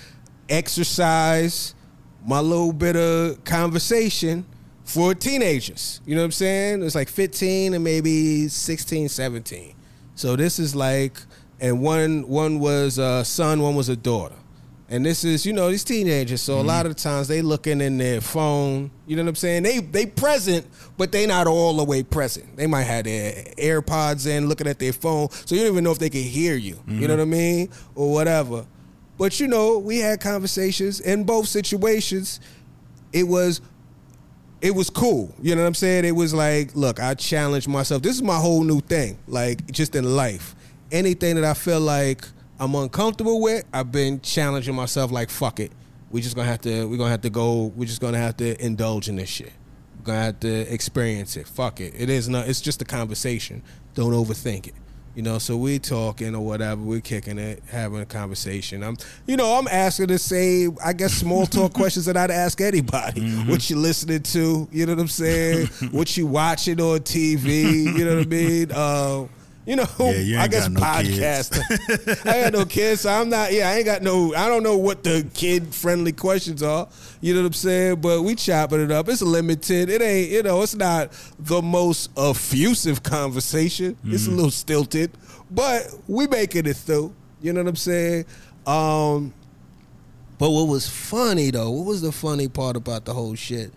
exercise my little bit of conversation for teenagers. You know what I'm saying? It's like fifteen and maybe sixteen, seventeen. So this is like, and one one was a son, one was a daughter. And this is, you know, these teenagers, so mm-hmm. a lot of the times they looking in their phone, you know what I'm saying? They they present, but they not all the way present. They might have their AirPods in, looking at their phone, so you don't even know if they can hear you, mm-hmm. you know what I mean? Or whatever. But, you know, we had conversations. In both situations, it was, it was cool. You know what I'm saying? It was like, look, I challenged myself. This is my whole new thing, like, just in life. Anything that I feel like I'm uncomfortable with, I've been challenging myself like, fuck it. We just gonna have to, we're gonna have to go, we're just gonna have to indulge in this shit. We're gonna have to experience it. Fuck it. It is not, it's just a conversation. Don't overthink it. You know, so we talking or whatever, we're kicking it, having a conversation. I'm, you know, I'm asking the same, I guess, small talk questions that I'd ask anybody. Mm-hmm. What you listening to? You know what I'm saying? What you watching on T V? You know what I mean? Uh, You know, yeah, you I guess no podcasting. I ain't got no kids, so I'm not, yeah, I ain't got no, I don't know what the kid-friendly questions are. You know what I'm saying? But we chopping it up. It's limited. It ain't, you know, it's not the most effusive conversation. Mm-hmm. It's a little stilted, but we making it through. You know what I'm saying? Um, but what was funny, though, what was the funny part about the whole shit?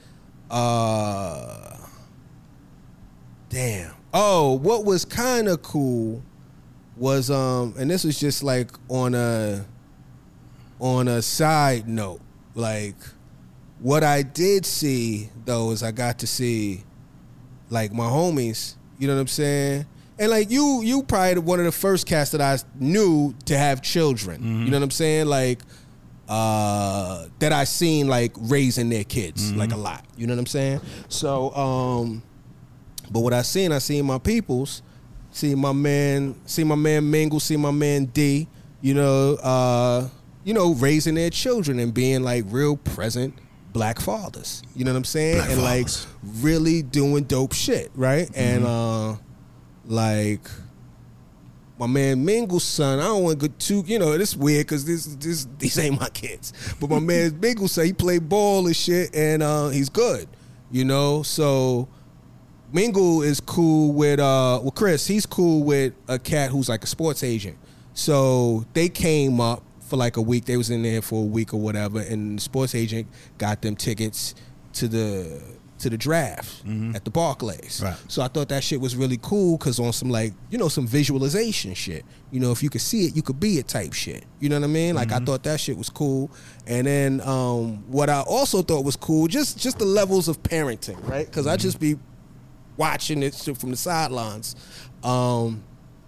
Uh, damn. Oh, what was kind of cool was, um, and this was just like on a on a side note, like what I did see though is I got to see like my homies, you know what I'm saying, and like you, you probably one of the first cats that I knew to have children, mm-hmm. you know what I'm saying, like uh, that I seen like raising their kids, mm-hmm. like a lot, you know what I'm saying, so. um But what I seen, I seen my peoples, see my man, see my man Mingle, see my man D, you know, uh, you know, raising their children and being like real present black fathers. You know what I'm saying? Black and fathers. Like really doing dope shit, right? Mm-hmm. And uh, like my man Mingle's son, I don't want to go too, you know, it's weird because this, this, these ain't my kids. But my man Mingle said he played ball and shit, and uh, he's good, you know, so. Mingle is cool with, uh, well, Chris, he's cool with a cat who's like a sports agent. So they came up for like a week. They was in there for a week or whatever, and the sports agent got them tickets to the to the draft Mhm. at the Barclays. Right. So I thought that shit was really cool because on some like, you know, some visualization shit. You know, if you could see it, you could be it type shit. You know what I mean? Like I thought that shit was cool. And then um, what I also thought was cool, just just the levels of parenting, right? Because I just be watching it from the sidelines. Um,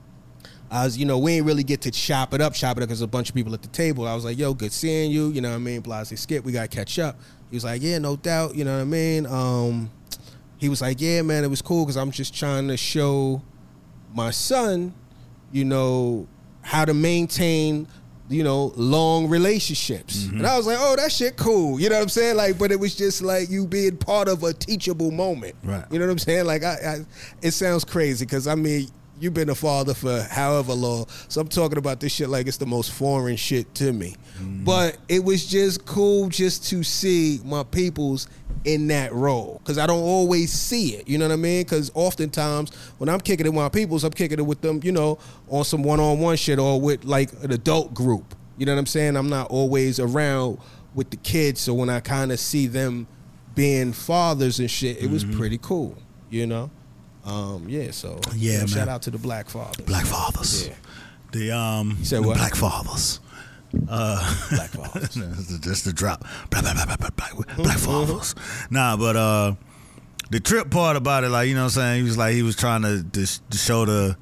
I was, you know, we ain't really get to chop it up, chop it up because a bunch of people at the table. I was like, yo, good seeing you. You know what I mean? Blase Skip, we got to catch up. He was like, yeah, no doubt. You know what I mean? Um, he was like, yeah, man, it was cool because I'm just trying to show my son, you know, how to maintain, you know, long relationships. Mm-hmm. And I was like, oh, that shit cool. You know what I'm saying? Like, but it was just like you being part of a teachable moment. Right. You know what I'm saying? Like, I, I it sounds crazy because, I mean, you've been a father for however long, so I'm talking about this shit like it's the most foreign shit to me. Mm. But it was just cool just to see my peoples in that role because I don't always see it. You know what I mean? Because oftentimes when I'm kicking it with my peoples, I'm kicking it with them, you know, on some one-on-one shit or with like an adult group. You know what I'm saying? I'm not always around with the kids, so when I kind of see them being fathers and shit, it mm-hmm. was pretty cool. You know. Um, yeah, so yeah, you know, man. shout out to the black fathers. Black fathers. Yeah. The um You said the what? black fathers. Uh Black fathers. That's the drop. Black, black, black, black, black, black fathers. Nah, but uh the trip part about it, like, you know what I'm saying, he was like he was trying to, to, to show the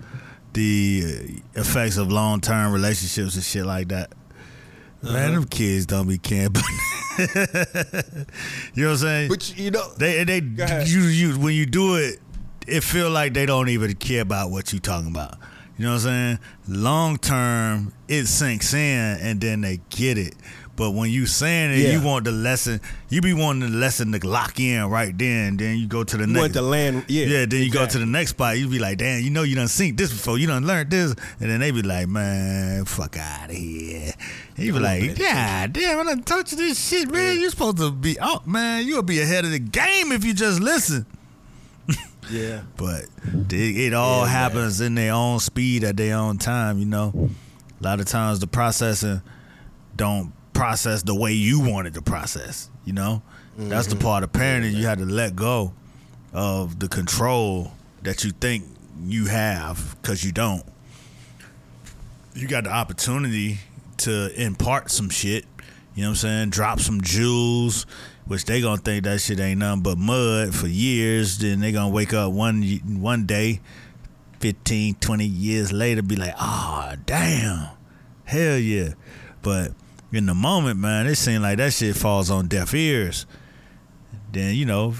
the effects of long term relationships and shit like that. Uh-huh. Man, them kids don't be caring about you know what I'm saying? But you know they they you you when you do it, it feel like they don't even care about what you talking about. You know what I'm saying? Long term, it sinks in and then they get it. But when you saying it, yeah. you want the lesson. You be wanting the lesson to lock in right then. Then you go to the you next. want the land, yeah. Yeah. Then you exactly. go to the next spot. You be like, damn, you know you done seen this before. You done learned this, and then they be like, man, fuck out of here. And you be like, yeah, damn, I done taught you this shit, man. Yeah. You supposed to be, oh man, you'll be ahead of the game if you just listen. Yeah. But it, it all yeah, happens man. in their own speed at their own time, you know. A lot of times the processing don't process the way you want it to process, you know. Mm-hmm. That's the part of parenting yeah, you have to let go of the control that you think you have because you don't. You got the opportunity to impart some shit, you know what I'm saying, drop some jewels, which they gonna think that shit ain't nothing but mud for years. Then they gonna wake up one one day, fifteen, twenty years later, be like, oh, damn, hell yeah. But in the moment, man, it seems like that shit falls on deaf ears. Then, you know,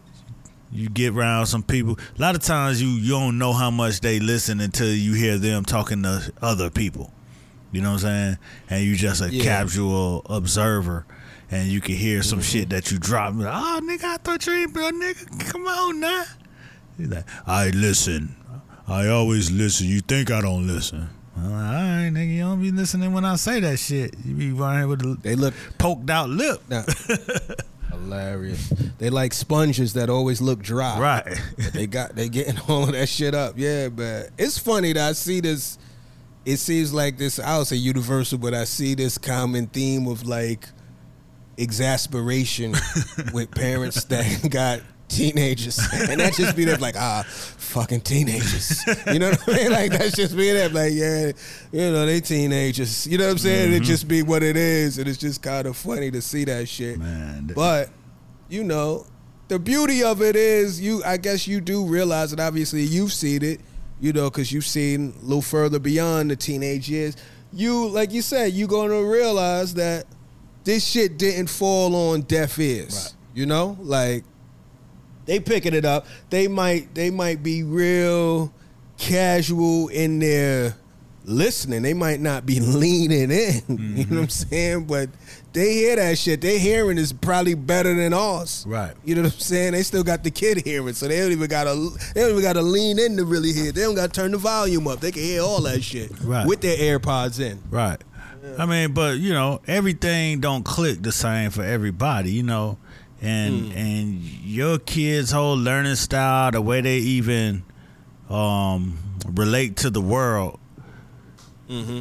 you get around some people. A lot of times you, you don't know how much they listen until you hear them talking to other people. You know what I'm saying? And you just a yeah. casual observer. And you can hear some mm-hmm. shit that you drop. Like, oh, nigga, I thought you ain't been, nigga. Come on now. He's like, I listen. I always listen. You think I don't listen. I'm like, all right, nigga, you don't be listening when I say that shit. You be running with the they look poked out lip. Nah. Hilarious. They like sponges that always look dry. Right. they got they getting all of that shit up. Yeah, but it's funny that I see this. It seems like this, I would say universal, but I see this common theme of like exasperation with parents that got teenagers, and that just be there like, ah, fucking teenagers. You know what I mean? Like that's just being there like, yeah, you know, they teenagers. You know what I'm saying? Mm-hmm. It just be what it is, and it's just kind of funny to see that shit. Man, but you know, the beauty of it is, you, I guess you do realize it. Obviously, you've seen it. You know, because you've seen a little further beyond the teenage years. You, like you said, you're gonna realize that this shit didn't fall on deaf ears. Right. You know, like they picking it up. They might, they might be real casual in their listening. They might not be leaning in. Mm-hmm. You know what I'm saying? But they hear that shit. Their hearing is probably better than ours. Right. You know what I'm saying? They still got the kid hearing, so they don't even gotta. They don't even gotta lean in to really hear. They don't gotta turn the volume up. They can hear all that shit right. with their AirPods in. Right. Yeah. I mean, but you know, everything don't click the same for everybody. You know, and mm. and your kids' whole learning style, the way they even um, relate to the world. Mm-hmm.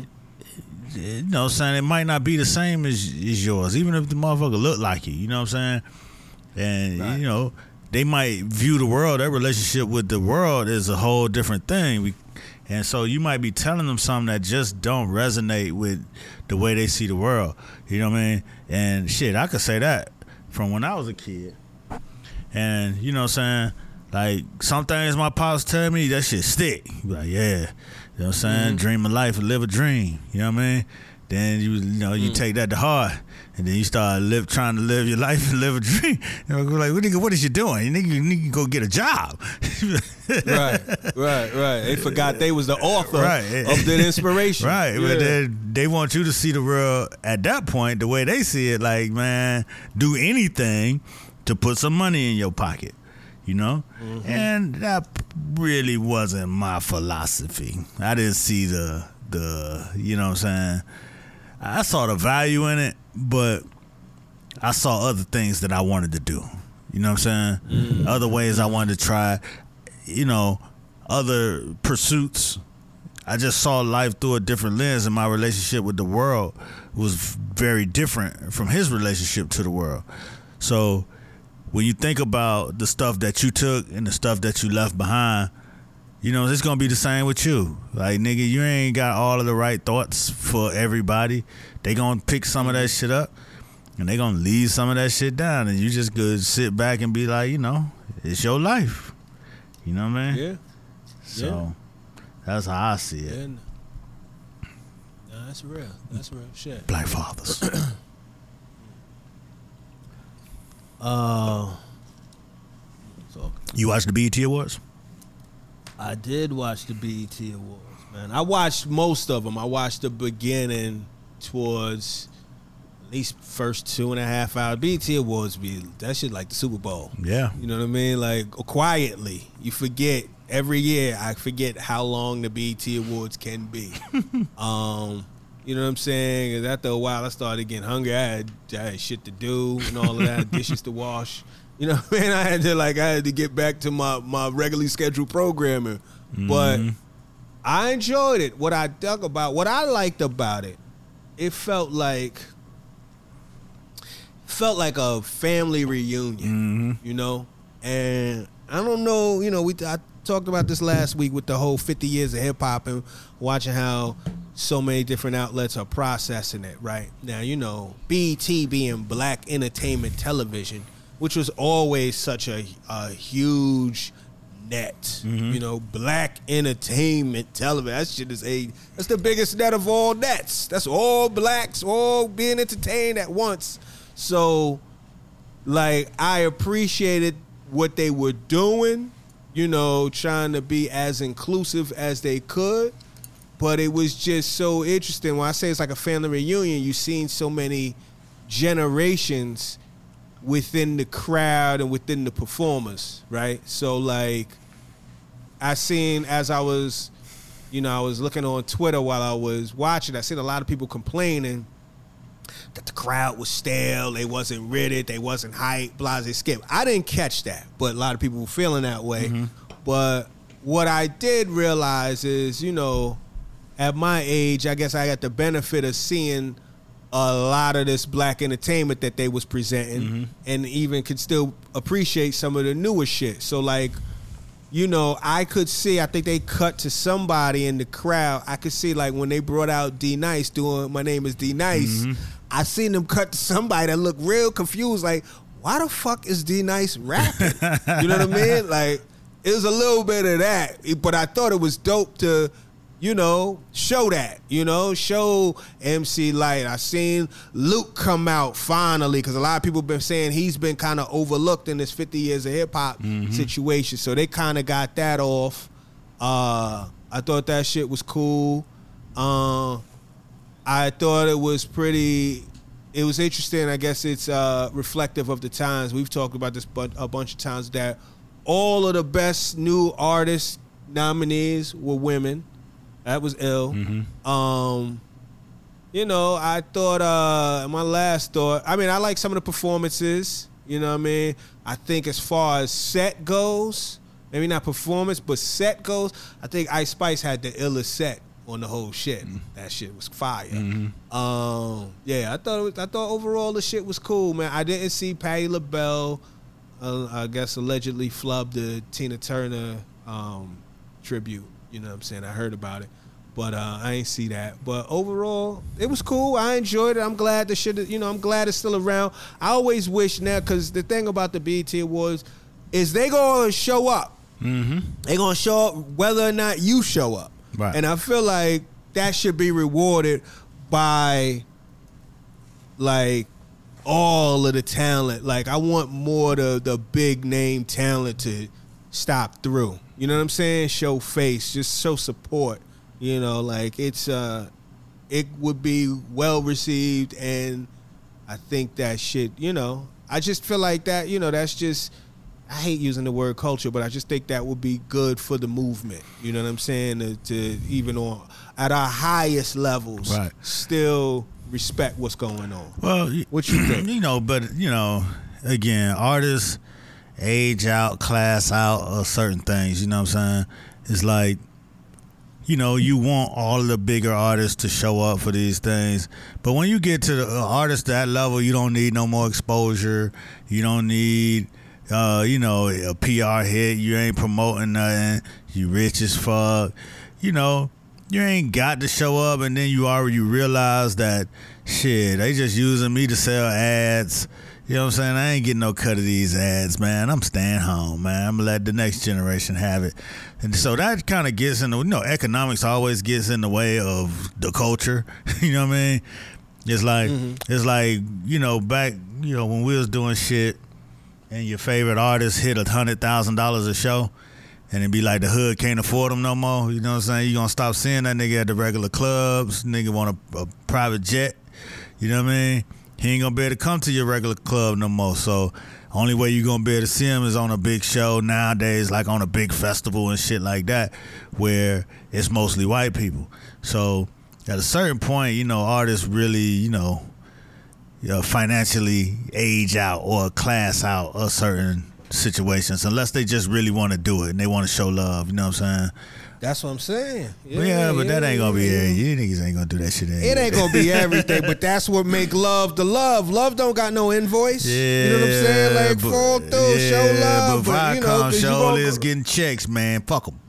You know what I'm saying? It might not be the same as, as yours, even if the motherfucker look like you. You know what I'm saying? And, right. you know, they might view the world, their relationship with the world is a whole different thing. We, and so you might be telling them something that just don't resonate with the way they see the world. You know what I mean? And shit, I could say that from when I was a kid. And you know what I'm saying? Like, some things my pops tell me, that shit stick. You be like, yeah. You know what I'm saying? Mm-hmm. Dream a life and live a dream. You know what I mean? Then you you know, you mm. take that to heart. And then you start live trying to live your life and live a dream. You know, like, what, nigga, what is you doing? You nigga, you need to go get a job. right, right, right. They forgot they was the author right. of that inspiration. Right, yeah. But then they want you to see the world at that point the way they see it. Like, man, do anything to put some money in your pocket. You know? Mm-hmm. And that really wasn't my philosophy. I didn't see the, the you know what I'm saying? I saw the value in it, but I saw other things that I wanted to do. You know what I'm saying? Mm-hmm. Other ways I wanted to try, you know, other pursuits. I just saw life through a different lens, and my relationship with the world was very different from his relationship to the world. So when you think about the stuff that you took and the stuff that you left behind, you know, it's going to be the same with you. Like, nigga, you ain't got all of the right thoughts for everybody. They going to pick some of that shit up, and they going to leave some of that shit down, and you just could sit back and be like, you know, it's your life. You know what I mean? Yeah. So, yeah. That's how I see it. Yeah. No, that's real. That's real shit. Black fathers. uh, you watched the B E T Awards? I did watch the B E T Awards, man. I watched most of them. I watched the beginning towards at least first two and a half hours. B E T Awards be that shit like the Super Bowl. Yeah. You know what I mean? Like, quietly, you forget every year. I forget how long the B E T Awards can be. um, you know what I'm saying? 'Cause after a while, I started getting hungry. I had, I had shit to do and all of that, dishes to wash. You know what I mean? I had to like I had to get back to my, my regularly scheduled programming. Mm-hmm. But I enjoyed it. What I dug about, what I liked about it, it felt like felt like a family reunion. Mm-hmm. You know? And I don't know, you know, we I talked about this last week with the whole fifty years of hip hop and watching how so many different outlets are processing it, right? Now, you know, B E T being Black Entertainment Television, which was always such a, a huge net. Mm-hmm. You know, Black Entertainment Television. That shit is a that's the biggest net of all nets. That's all blacks all being entertained at once. So, like, I appreciated what they were doing, you know, trying to be as inclusive as they could. But it was just so interesting. When I say it's like a family reunion, you've seen so many generations within the crowd and within the performers, right? So, like, I seen as I was, you know, I was looking on Twitter while I was watching, I seen a lot of people complaining that the crowd was stale, they wasn't ready, they wasn't hype, blah, they skip. I didn't catch that, but a lot of people were feeling that way. Mm-hmm. But what I did realize is, you know, at my age, I guess I got the benefit of seeing a lot of this Black entertainment that they was presenting, mm-hmm. and even could still appreciate some of the newer shit. So, like, you know, I could see, I think they cut to somebody in the crowd. I could see, like, when they brought out D-Nice doing My Name is D-Nice, mm-hmm. I seen them cut to somebody that looked real confused, like, why the fuck is D-Nice rapping? You know what I mean? Like, it was a little bit of that, but I thought it was dope to, you know, show that, you know, show M C Lyte. I seen Luke come out finally, because a lot of people been saying he's been kind of overlooked in this fifty years of hip hop mm-hmm. situation. So they kind of got that off. Uh, I thought that shit was cool. Uh, I thought it was pretty, it was interesting. I guess it's uh, reflective of the times. We've talked about this a bunch of times, that all of the best new artist nominees were women. That was ill. Mm-hmm. Um, you know, I thought, uh, my last thought, I mean, I like some of the performances, you know what I mean? I think as far as set goes, maybe not performance, but set goes, I think Ice Spice had the illest set on the whole shit. Mm-hmm. That shit was fire. Mm-hmm. Um, yeah, I thought it was, I thought overall the shit was cool, man. I didn't see Patti LaBelle. uh, I guess allegedly flubbed the Tina Turner um, tribute. You know what I'm saying? I heard about it. But uh, I ain't see that. But overall, it was cool. I enjoyed it. I'm glad the shit, you know, I'm glad it's still around. I always wish now, because the thing about the B E T Awards is they going to show up. Mm-hmm. They going to show up whether or not you show up. Right. And I feel like that should be rewarded by, like, all of the talent. Like, I want more of the, the big name talent to stop through. You know what I'm saying? Show face. Just show support. You know, like it's uh, it would be well received, and I think that shit. You know, I just feel like that. You know, that's just. I hate using the word culture, but I just think that would be good for the movement. You know what I'm saying? To, to even on at our highest levels, right. still respect what's going on. Well, what you think? You know, but you know, again, artists age out, class out of certain things. You know what I'm saying? It's like. You know, you want all of the bigger artists to show up for these things. But when you get to the uh, artist that level, you don't need no more exposure. You don't need, uh, you know, a P R hit. You ain't promoting nothing. You rich as fuck. You know, you ain't got to show up, and then you already realize that, shit, they just using me to sell ads. You know what I'm saying? I ain't getting no cut of these ads, man. I'm staying home, man. I'm going to let the next generation have it. And so that kind of gets in the, you know, economics always gets in the way of the culture. You know what I mean? It's like, mm-hmm. it's like, you know, back, you know, when we was doing shit and your favorite artist hit a hundred thousand dollars a show and it'd be like the hood can't afford them no more. You know what I'm saying? You're going to stop seeing that nigga at the regular clubs. Nigga want a, a private jet. You know what I mean? He ain't gonna be able to come to your regular club no more. So only way you gonna be able to see him is on a big show nowadays, like on a big festival and shit like that, where it's mostly white people. So at a certain point, you know, artists really, you know, you know financially age out or class out of certain situations, unless they just really want to do it and they want to show love. You know what I'm saying? That's what I'm saying. Yeah, yeah but yeah, that ain't gonna be it. You niggas ain't gonna do that shit. Anyway. It ain't gonna be everything, but that's what make love the love. Love don't got no invoice. Yeah, you know what I'm saying? Like but, fall through, yeah, show love. But, but you know, show is getting checks, man. Fuck them.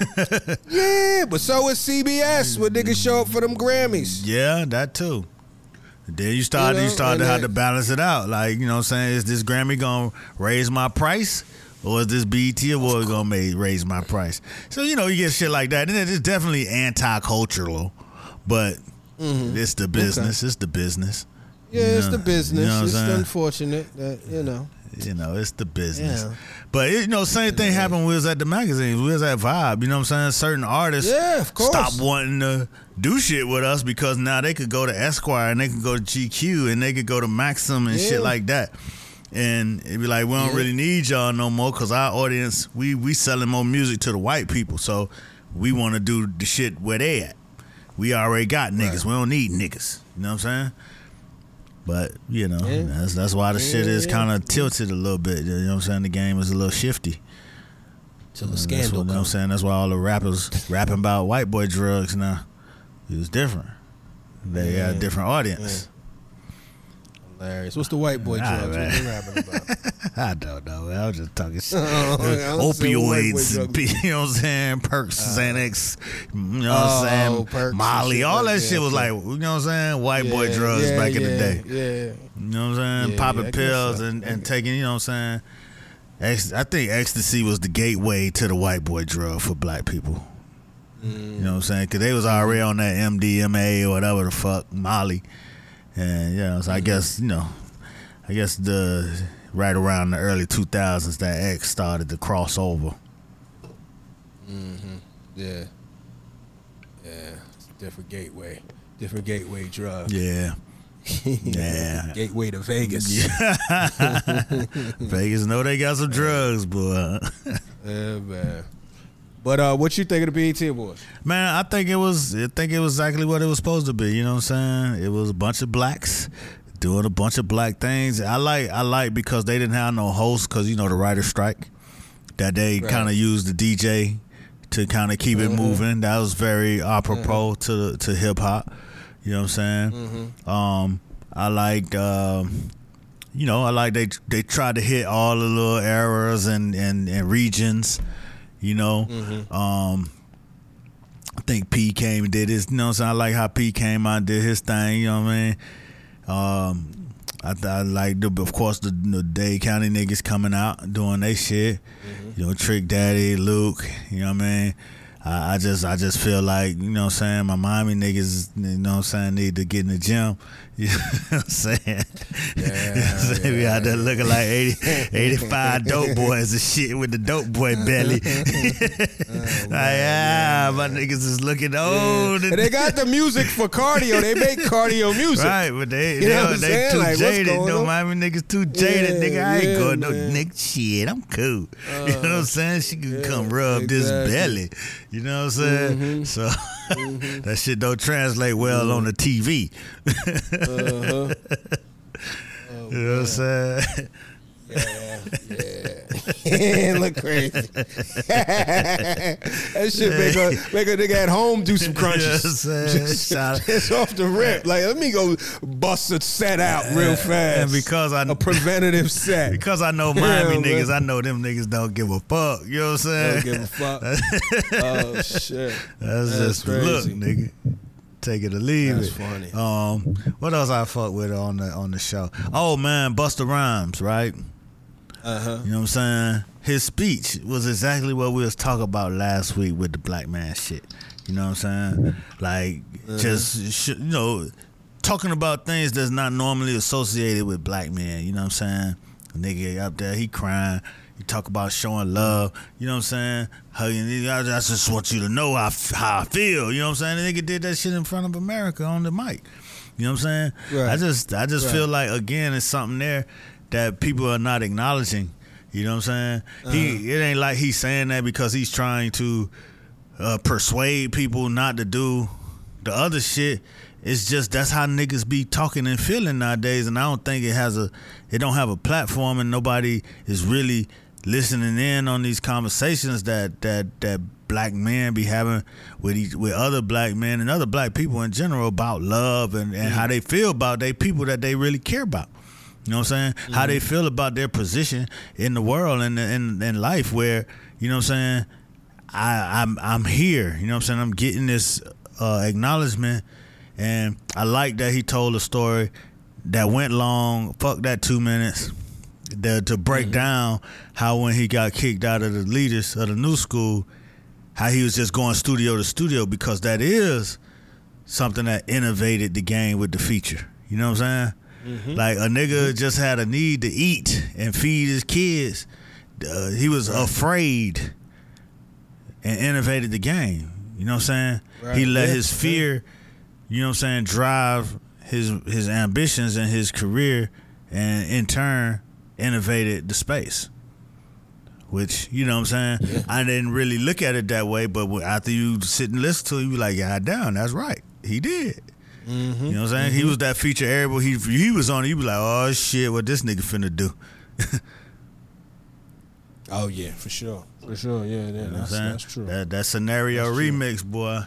Yeah, but so is C B S when niggas show up for them Grammys. Yeah, that too. Then you start, you, know, you start to have to balance it out. Like, you know what I'm saying? Is this Grammy gonna raise my price? Or is this B E T award gonna make, raise my price? So, you know, you get shit like that. And it's definitely anti-cultural, but mm-hmm. it's the business. Okay. It's the business. Yeah, you it's know, the business. You know it's unfortunate that, you know. You know, it's the business. Yeah. But, it, you know, same thing happened when we was at the magazines. We was at Vibe. You know what I'm saying? Certain artists yeah, of course. stopped wanting to do shit with us because now they could go to Esquire and they could go to G Q and they could go to Maxim and yeah. shit like that. And it'd be like, we don't yeah. really need y'all no more because our audience, we we selling more music to the white people. So we want to do the shit where they at. We already got niggas. Right. We don't need niggas. You know what I'm saying? But, you know, yeah. that's that's why the yeah, shit is yeah. kind of tilted a little bit. You know what I'm saying? The game is a little shifty. Till the uh, scandal that's what, you know what I'm saying? That's why all the rappers rapping about white boy drugs now. It was different. They yeah. got a different audience. Yeah. Hilarious. What's the white boy drugs? What they rapping about? I don't know, man. I was just talking shit. Oh, opioids, you know what I'm saying? Perks, uh, Xanax, you know what I'm saying? Perks Molly, all that like shit was like, you know what I'm saying? White yeah, boy drugs yeah, back yeah, in the day. Yeah. You know what I'm saying? Yeah, Popping yeah, pills so. and, and taking, you know what I'm saying? I think ecstasy was the gateway to the white boy drug for black people. Mm. You know what I'm saying? Because they was already on that M D M A or whatever the fuck, Molly. And, you know, so I guess, you know, I guess the right around the early two thousands that X started the crossover. Mm-hmm. Yeah. Yeah. It's a different gateway. Different gateway drug. Yeah. Yeah. Gateway to Vegas. Yeah. Vegas know they got some drugs, boy. Yeah, man. But uh, what you think of the B E T Awards? Man, I think it was I think it was exactly what it was supposed to be, you know what I'm saying? It was a bunch of blacks doing a bunch of black things. I like I like because they didn't have no host because, you know, the writer's strike. That they right. kind of used the D J to kind of keep mm-hmm. it moving. That was very apropos mm-hmm. to to hip hop. You know what I'm saying? Mm-hmm. Um, I liked, um, you know, I like they they tried to hit all the little eras and, and, and regions, you know. Mm-hmm. Um, I think P came and did his, you know what I'm saying? I like how P came out and did his thing, you know what I mean? Um, I, th- I like, the, of course, the, the Dade County niggas coming out doing they shit. Mm-hmm. You know, Trick Daddy, Luke, you know what I mean? I, I just I just feel like, you know what I'm saying, my Miami niggas, you know what I'm saying, need to get in the gym. You know what I'm saying? Yeah, you know what I'm saying? Yeah, we out there looking like eighty, eighty-five dope boys and shit with the dope boy belly. oh, like, yeah, my niggas is looking old. Yeah. And they got the music for cardio. They make cardio music. Right, but they, you know they, they too like, jaded. No, Miami niggas too jaded. Yeah, nigga, I ain't yeah, going no man. nigga shit. I'm cool. Uh, you know what I'm saying? She can yeah, come rub exactly. this belly. You know what I'm saying? Mm-hmm. So mm-hmm. that shit don't translate well mm-hmm. on the T V. uh-huh. Oh, you know what I'm saying? Yeah, yeah. Look crazy. That shit make a, make a nigga at home do some crunches. You know just, just off the rip. Like, let me go bust a set out real fast. And because I a preventative set. Because I know Miami yeah, niggas, I know them niggas don't give a fuck. You know what I'm saying? Don't give a fuck. Oh shit. That's, That's just crazy. Look, nigga. Take it or leave That's it. Funny. Um, what else I fuck with on the on the show? Oh man, Busta Rhymes, right? Uh huh. You know what I'm saying? His speech was exactly what we was talking about last week with the black man shit. You know what I'm saying? Like uh-huh. just you know, talking about things that's not normally associated with black men. You know what I'm saying? A nigga up there, he crying. You talk about showing love, you know what I'm saying? Hugging, I just want you to know how, how I feel, you know what I'm saying? The nigga did that shit in front of America on the mic, you know what I'm saying? Right. I just I just right. feel like, again, it's something there that people are not acknowledging, you know what I'm saying? Uh-huh. He It ain't like he's saying that because he's trying to uh, persuade people not to do the other shit. It's just that's how niggas be talking and feeling nowadays, and I don't think it has a, it don't have a platform, and nobody is really listening in on these conversations that that that black men be having with each, with other black men and other black people in general about love and, and mm-hmm. how they feel about they people that they really care about. You know what I'm saying? Mm-hmm. How they feel about their position in the world and in, in life, where, you know what I'm saying, I, I'm I'm here. You know what I'm saying? I'm getting this uh, acknowledgement. And I like that he told a story that went long. Fuck that two minutes. The, to break mm-hmm. down how when he got kicked out of the leaders of the new school, how he was just going studio to studio, because that is something that innovated the game with the feature. You know what I'm saying? Mm-hmm. Like a nigga mm-hmm. just had a need to eat and feed his kids. Uh, he was right. afraid and innovated the game. You know what I'm saying? Right. He let yeah. his fear... You know what I'm saying, drive his his ambitions and his career, and in turn innovated the space. Which, you know what I'm saying, yeah. I didn't really look at it that way, but after you sit and listen to it, you be like, yeah, damn, that's right. He did. Mm-hmm. You know what I'm saying? Mm-hmm. He was that feature area, he he was on it, you be like, oh shit, what this nigga finna do? Oh yeah, for sure. For sure, yeah, yeah, you know that's, that's true. That, that scenario that's remix, true. Boy.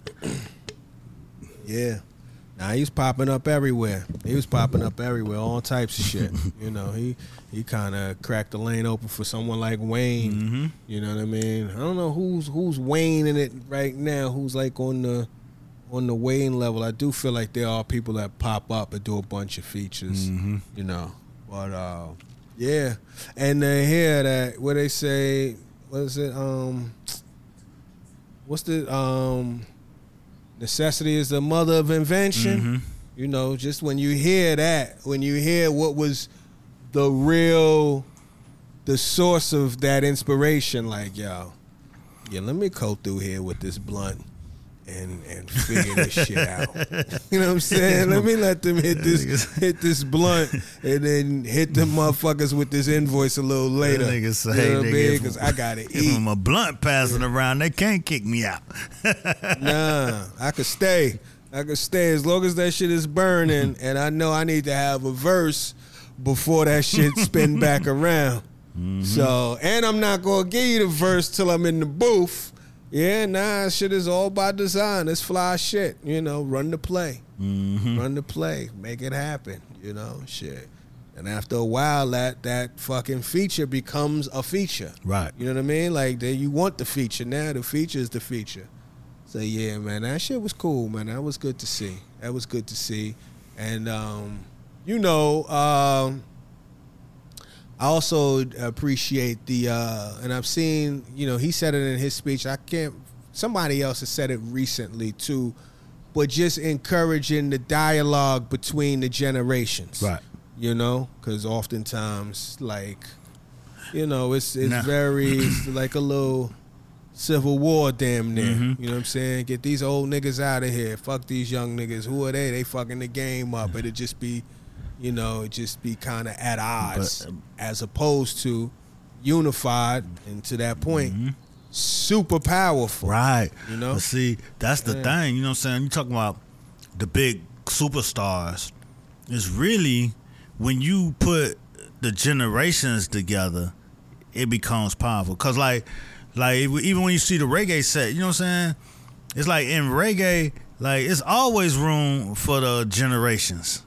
Yeah. Nah, he was popping up everywhere. He was popping up everywhere, all types of shit. You know, he he kind of cracked the lane open for someone like Wayne. Mm-hmm. You know what I mean? I don't know who's who's Wayne in it right now. Who's like on the on the Wayne level? I do feel like there are people that pop up and do a bunch of features. Mm-hmm. You know, but uh, yeah. And they hear that what they say. What is it? Um, what's the um. Necessity is the mother of invention. Mm-hmm. You know, just when you hear that, when you hear what was the real, the source of that inspiration, like, yo, yeah, let me go through here with this blunt and and figure this shit out. You know what I'm saying? Let me let them hit this hit this blunt and then hit them motherfuckers with this invoice a little later. Niggas say, you know what I mean? Because I gotta eat. Give them a blunt passing around, they can't kick me out. Nah, I could stay. I could stay as long as that shit is burning, and I know I need to have a verse before that shit spin back around. Mm-hmm. So, and I'm not gonna give you the verse till I'm in the booth. Yeah, nah, shit is all by design. It's fly shit, you know. Run the play, mm-hmm. run the play, make it happen, you know. Shit, And after a while, that that fucking feature becomes a feature. Right. You know what I mean? Like, then you want the feature. Now the feature is the feature. So, yeah, man, that shit was cool, man. That was good to see. That was good to see. And, um, you know, um, I also appreciate the, uh, and I've seen, you know, he said it in his speech. I can't, somebody else has said it recently, too, but just encouraging the dialogue between the generations. Right. You know, because oftentimes, like, you know, it's it's Nah. very it's like a little civil war damn near. Mm-hmm. You know what I'm saying? Get these old niggas out of here. Fuck these young niggas. Who are they? They fucking the game up. It'd just be, you know, it just be kind of at odds, But, um, as opposed to unified. And to that point, Mm-hmm. super powerful. Right. You know? But see, that's the Yeah. thing. You know what I'm saying? You talking about the big superstars. It's really when you put the generations together, it becomes powerful. Cause like, like even when you see the reggae set, you know what I'm saying? It's like in reggae, like it's always room for the generations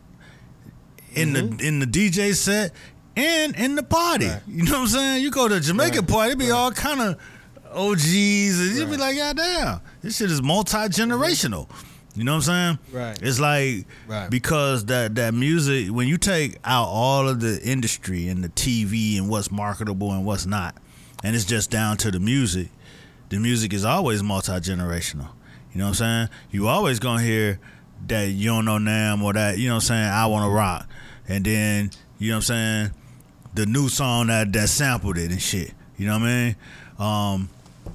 in Mm-hmm. the in the D J set and in the party. Right. You know what I'm saying? You go to a Jamaican Right. party, it be Right. all kind of O Gs, and you be Right. like, God damn, this shit is multi-generational. You know what I'm saying? Right. It's like Right. because that that music, when you take out all of the industry and the T V and what's marketable and what's not, and it's just down to the music, the music is always multi-generational. You know what I'm saying? You always gonna hear that You Don't Know Nam or that, you know what I'm saying, I Wanna Rock. And then, you know what I'm saying, the new song that, that sampled it and shit. You know what I mean? Um,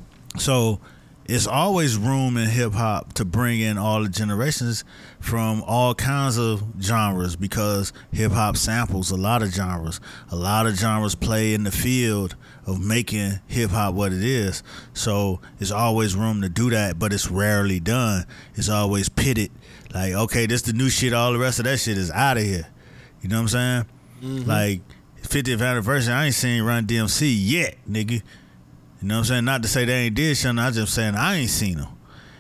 so it's always room in hip hop to bring in all the generations from all kinds of genres because hip hop samples a lot of genres. A lot of genres play in the field of making hip hop what it is. So it's always room to do that, but it's rarely done. It's always pitted. Like, okay, this the new shit, all the rest of that shit is out of here. You know what I'm saying? Mm-hmm. Like fiftieth anniversary, I ain't seen Run D M C yet, nigga. You know what I'm saying? Not to say they ain't did something. I just saying I ain't seen them.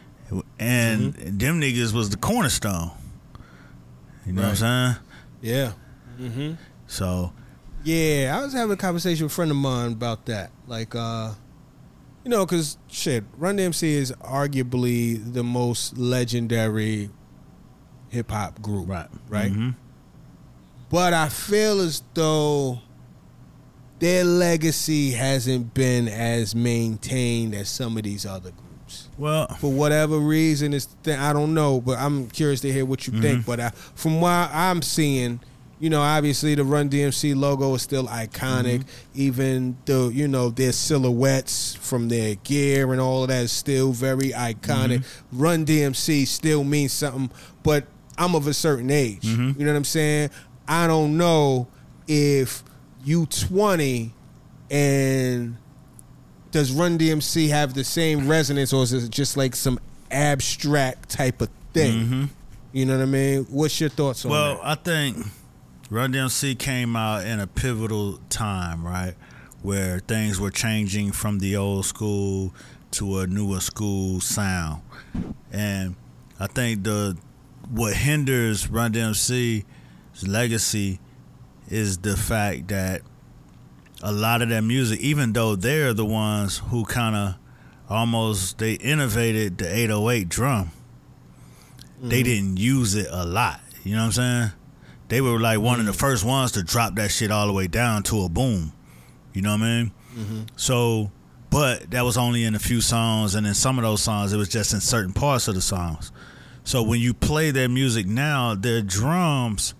And mm-hmm. them niggas was the cornerstone. You know Right. what I'm saying? Yeah. Mm-hmm. So, Yeah, I was having a conversation with a friend of mine about that. Like, uh, you know, because, shit, Run D M C is arguably the most legendary hip-hop group. right. Right? Mm-hmm. But I feel as though their legacy hasn't been as maintained as some of these other groups. Well, For whatever reason, it's th- I don't know, but I'm curious to hear what you Mm-hmm. think. But I, from what I'm seeing, you know, obviously the Run D M C logo is still iconic. Mm-hmm. Even the, you know, their silhouettes from their gear and all of that is still very iconic. Mm-hmm. Run D M C still means something, but I'm of a certain age. Mm-hmm. You know what I'm saying? I don't know if you twenty and does Run D M C have the same resonance, or is it just like some abstract type of thing? Mm-hmm. You know what I mean? What's your thoughts on well, that? I think Run D M C came out in a pivotal time, right? Where things were changing from the old school to a newer school sound. And I think the what hinders Run D M C's legacy is the fact that a lot of their music, even though they're the ones who kind of almost, they innovated the eight oh eight drum, mm-hmm. they didn't use it a lot. You know what I'm saying? They were like one mm-hmm. of the first ones to drop that shit all the way down to a boom. You know what I mean? Mm-hmm. So, but that was only in a few songs, and in some of those songs, it was just in certain parts of the songs. So when you play their music now, their drums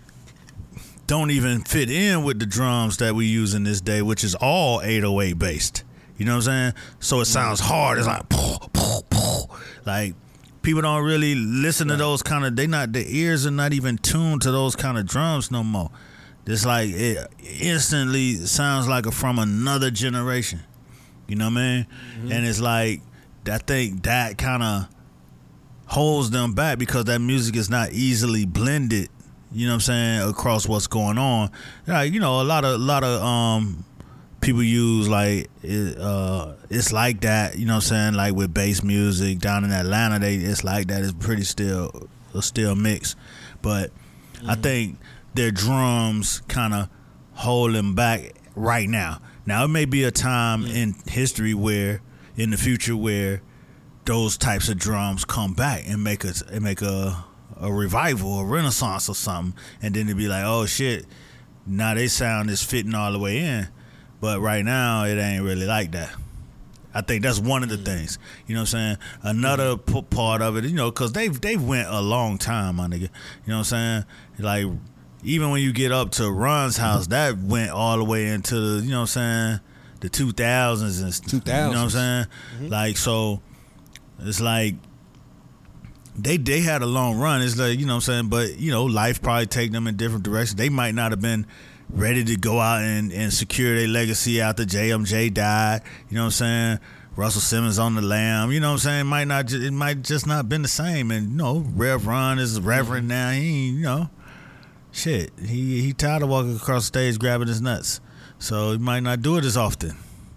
don't even fit in with the drums that we use in this day, which is all eight oh eight based. You know what I'm saying? So it sounds hard. It's like, poof, poof, poof. Like people don't really listen to those kind of. They not their ears are not even tuned to those kind of drums no more. It's like it instantly sounds like a, from another generation. You know what I mean? Mm-hmm. And it's like I think that kind of holds them back because that music is not easily blended. You know what I'm saying, across what's going on. Like, you know, a lot of a lot of um people use like it, uh it's like that, you know what I'm saying, like with bass music down in Atlanta, they it's like that. It's pretty still still mixed. But mm-hmm. I think their drums kind of holding back right now. Now it may be a time mm. in history where, in the future, where those types of drums come back and make a and make a a revival, a renaissance or something, and then it'd be like, oh shit, now they sound is fitting all the way in. But right now it ain't really like that. I think that's one of the mm. things. You know what I'm saying? Another mm. p- part of it, you know, because they've they've went a long time, my nigga. You know what I'm saying? Like, even when you get up to Ron's house, that went all the way into the, you know what I'm saying, the two thousands and two thousands. You know what I'm saying? Mm-hmm. Like, so it's like they they had a long run. It's like, you know what I'm saying, but you know, life probably take them in different directions. They might not have been ready to go out and, and secure their legacy after J M J died. You know what I'm saying? Russell Simmons on the lam. You know what I'm saying? It might not ju- it might just not been the same. And you know, Rev Ron is Reverend now. He ain't, you know, shit. He he tired of walking across the stage grabbing his nuts. So he might not do it as often.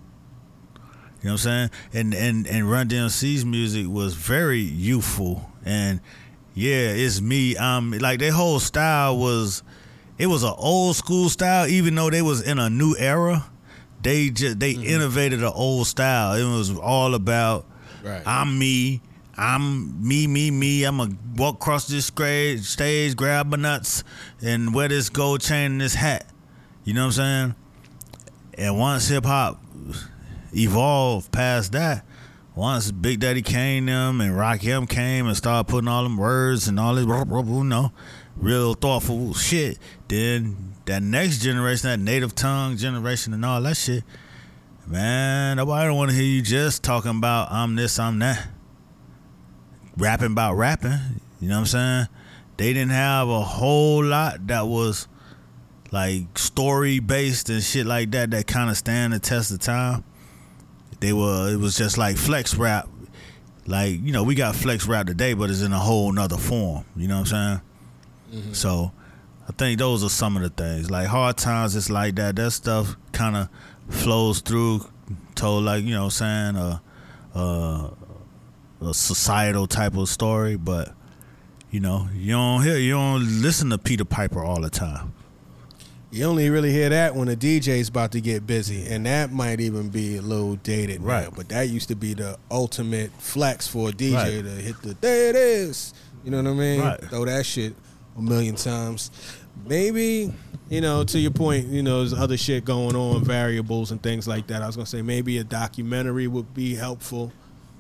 You know what I'm saying? And and and Run D M C's music was very youthful. And yeah, it's me. Um, like their whole style was, it was an old school style. Even though they was in a new era, they just they mm-hmm. innovated an old style. It was all about right. I'm me. I'm me, me, me. I'm gonna walk across this stage, grab my nuts, and wear this gold chain and this hat. You know what I'm saying? And once hip hop evolved past that, once Big Daddy Kane them and Rakim came and started putting all them words and all this, you know, real thoughtful shit, then that next generation, that native tongue generation and all that shit, man, nobody don't want to hear you just talking about I'm this, I'm that. Rapping about rapping, you know what I'm saying? They didn't have a whole lot that was like story based and shit like that that kind of stand the test of time. They were, it was just like flex rap. Like, you know, we got flex rap today, but it's in a whole nother form. You know what I'm saying? Mm-hmm. So I think those are some of the things. Like Hard Times, it's like that. That stuff kind of flows through, told like, you know what I'm saying, a, a, a societal type of story. But, you know, you don't hear, you don't listen to Peter Piper all the time. You only really hear that when a D J's about to get busy, and that might even be a little dated right. now. But that used to be the ultimate flex for a D J right. to hit the, there it is. You know what I mean? Right. Throw that shit a million times. Maybe, you know, to your point, you know, there's other shit going on, variables and things like that. I was going to say maybe a documentary would be helpful.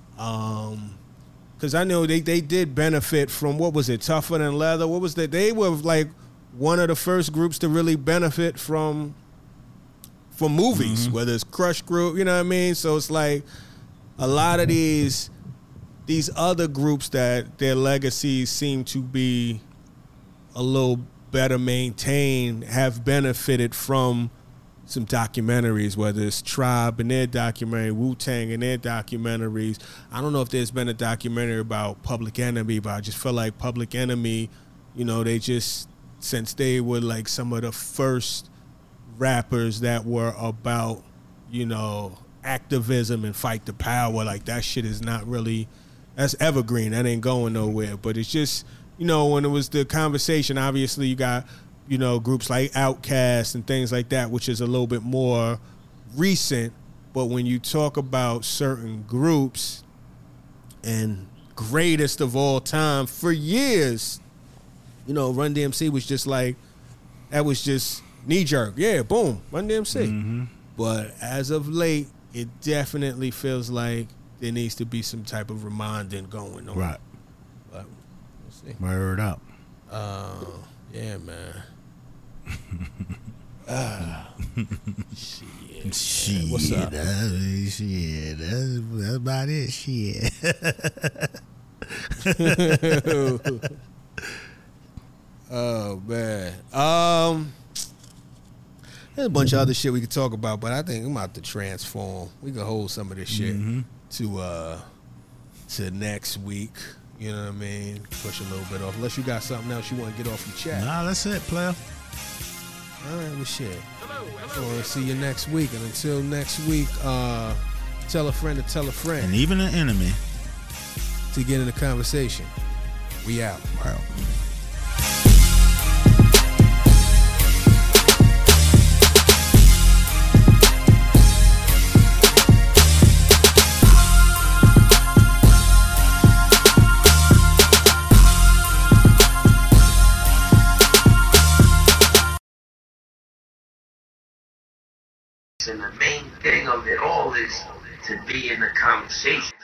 Um, because I know they, they did benefit from, what was it, Tougher Than Leather? What was that? They were like one of the first groups to really benefit from from movies, mm-hmm. whether it's Crush Group, you know what I mean? So it's like a lot of these these other groups that their legacies seem to be a little better maintained have benefited from some documentaries, whether it's Tribe and their documentary, Wu-Tang and their documentaries. I don't know if there's been a documentary about Public Enemy, but I just feel like Public Enemy, you know, they just, since they were like some of the first rappers that were about, you know, activism and fight the power, like that shit is not really, that's evergreen. That ain't going nowhere. But it's just, you know, when it was the conversation, obviously you got, you know, groups like Outkast and things like that, which is a little bit more recent. But when you talk about certain groups and greatest of all time, for years, you know, Run D M C was just like, that was just knee jerk. Yeah, boom, Run D M C. Mm-hmm. But as of late, it definitely feels like there needs to be some type of reminding going on. Right. But we'll see. Word up. Uh, yeah, man. uh, shit. Shit. What's up? Uh, shit. That's, that's about it. Shit. Oh man. Um, there's a bunch of other shit we could talk about, but I think I'm about to transform. We can hold some of this shit mm-hmm. to uh to next week. You know what I mean? Push a little bit off. Unless you got something else you want to get off your chest. Nah, that's it, player. All right, well, shit. I want to see you next week. And until next week, uh, tell a friend to tell a friend. And even an enemy. To get in the conversation. We out. Wow. And the main thing of it all is to be in the conversation.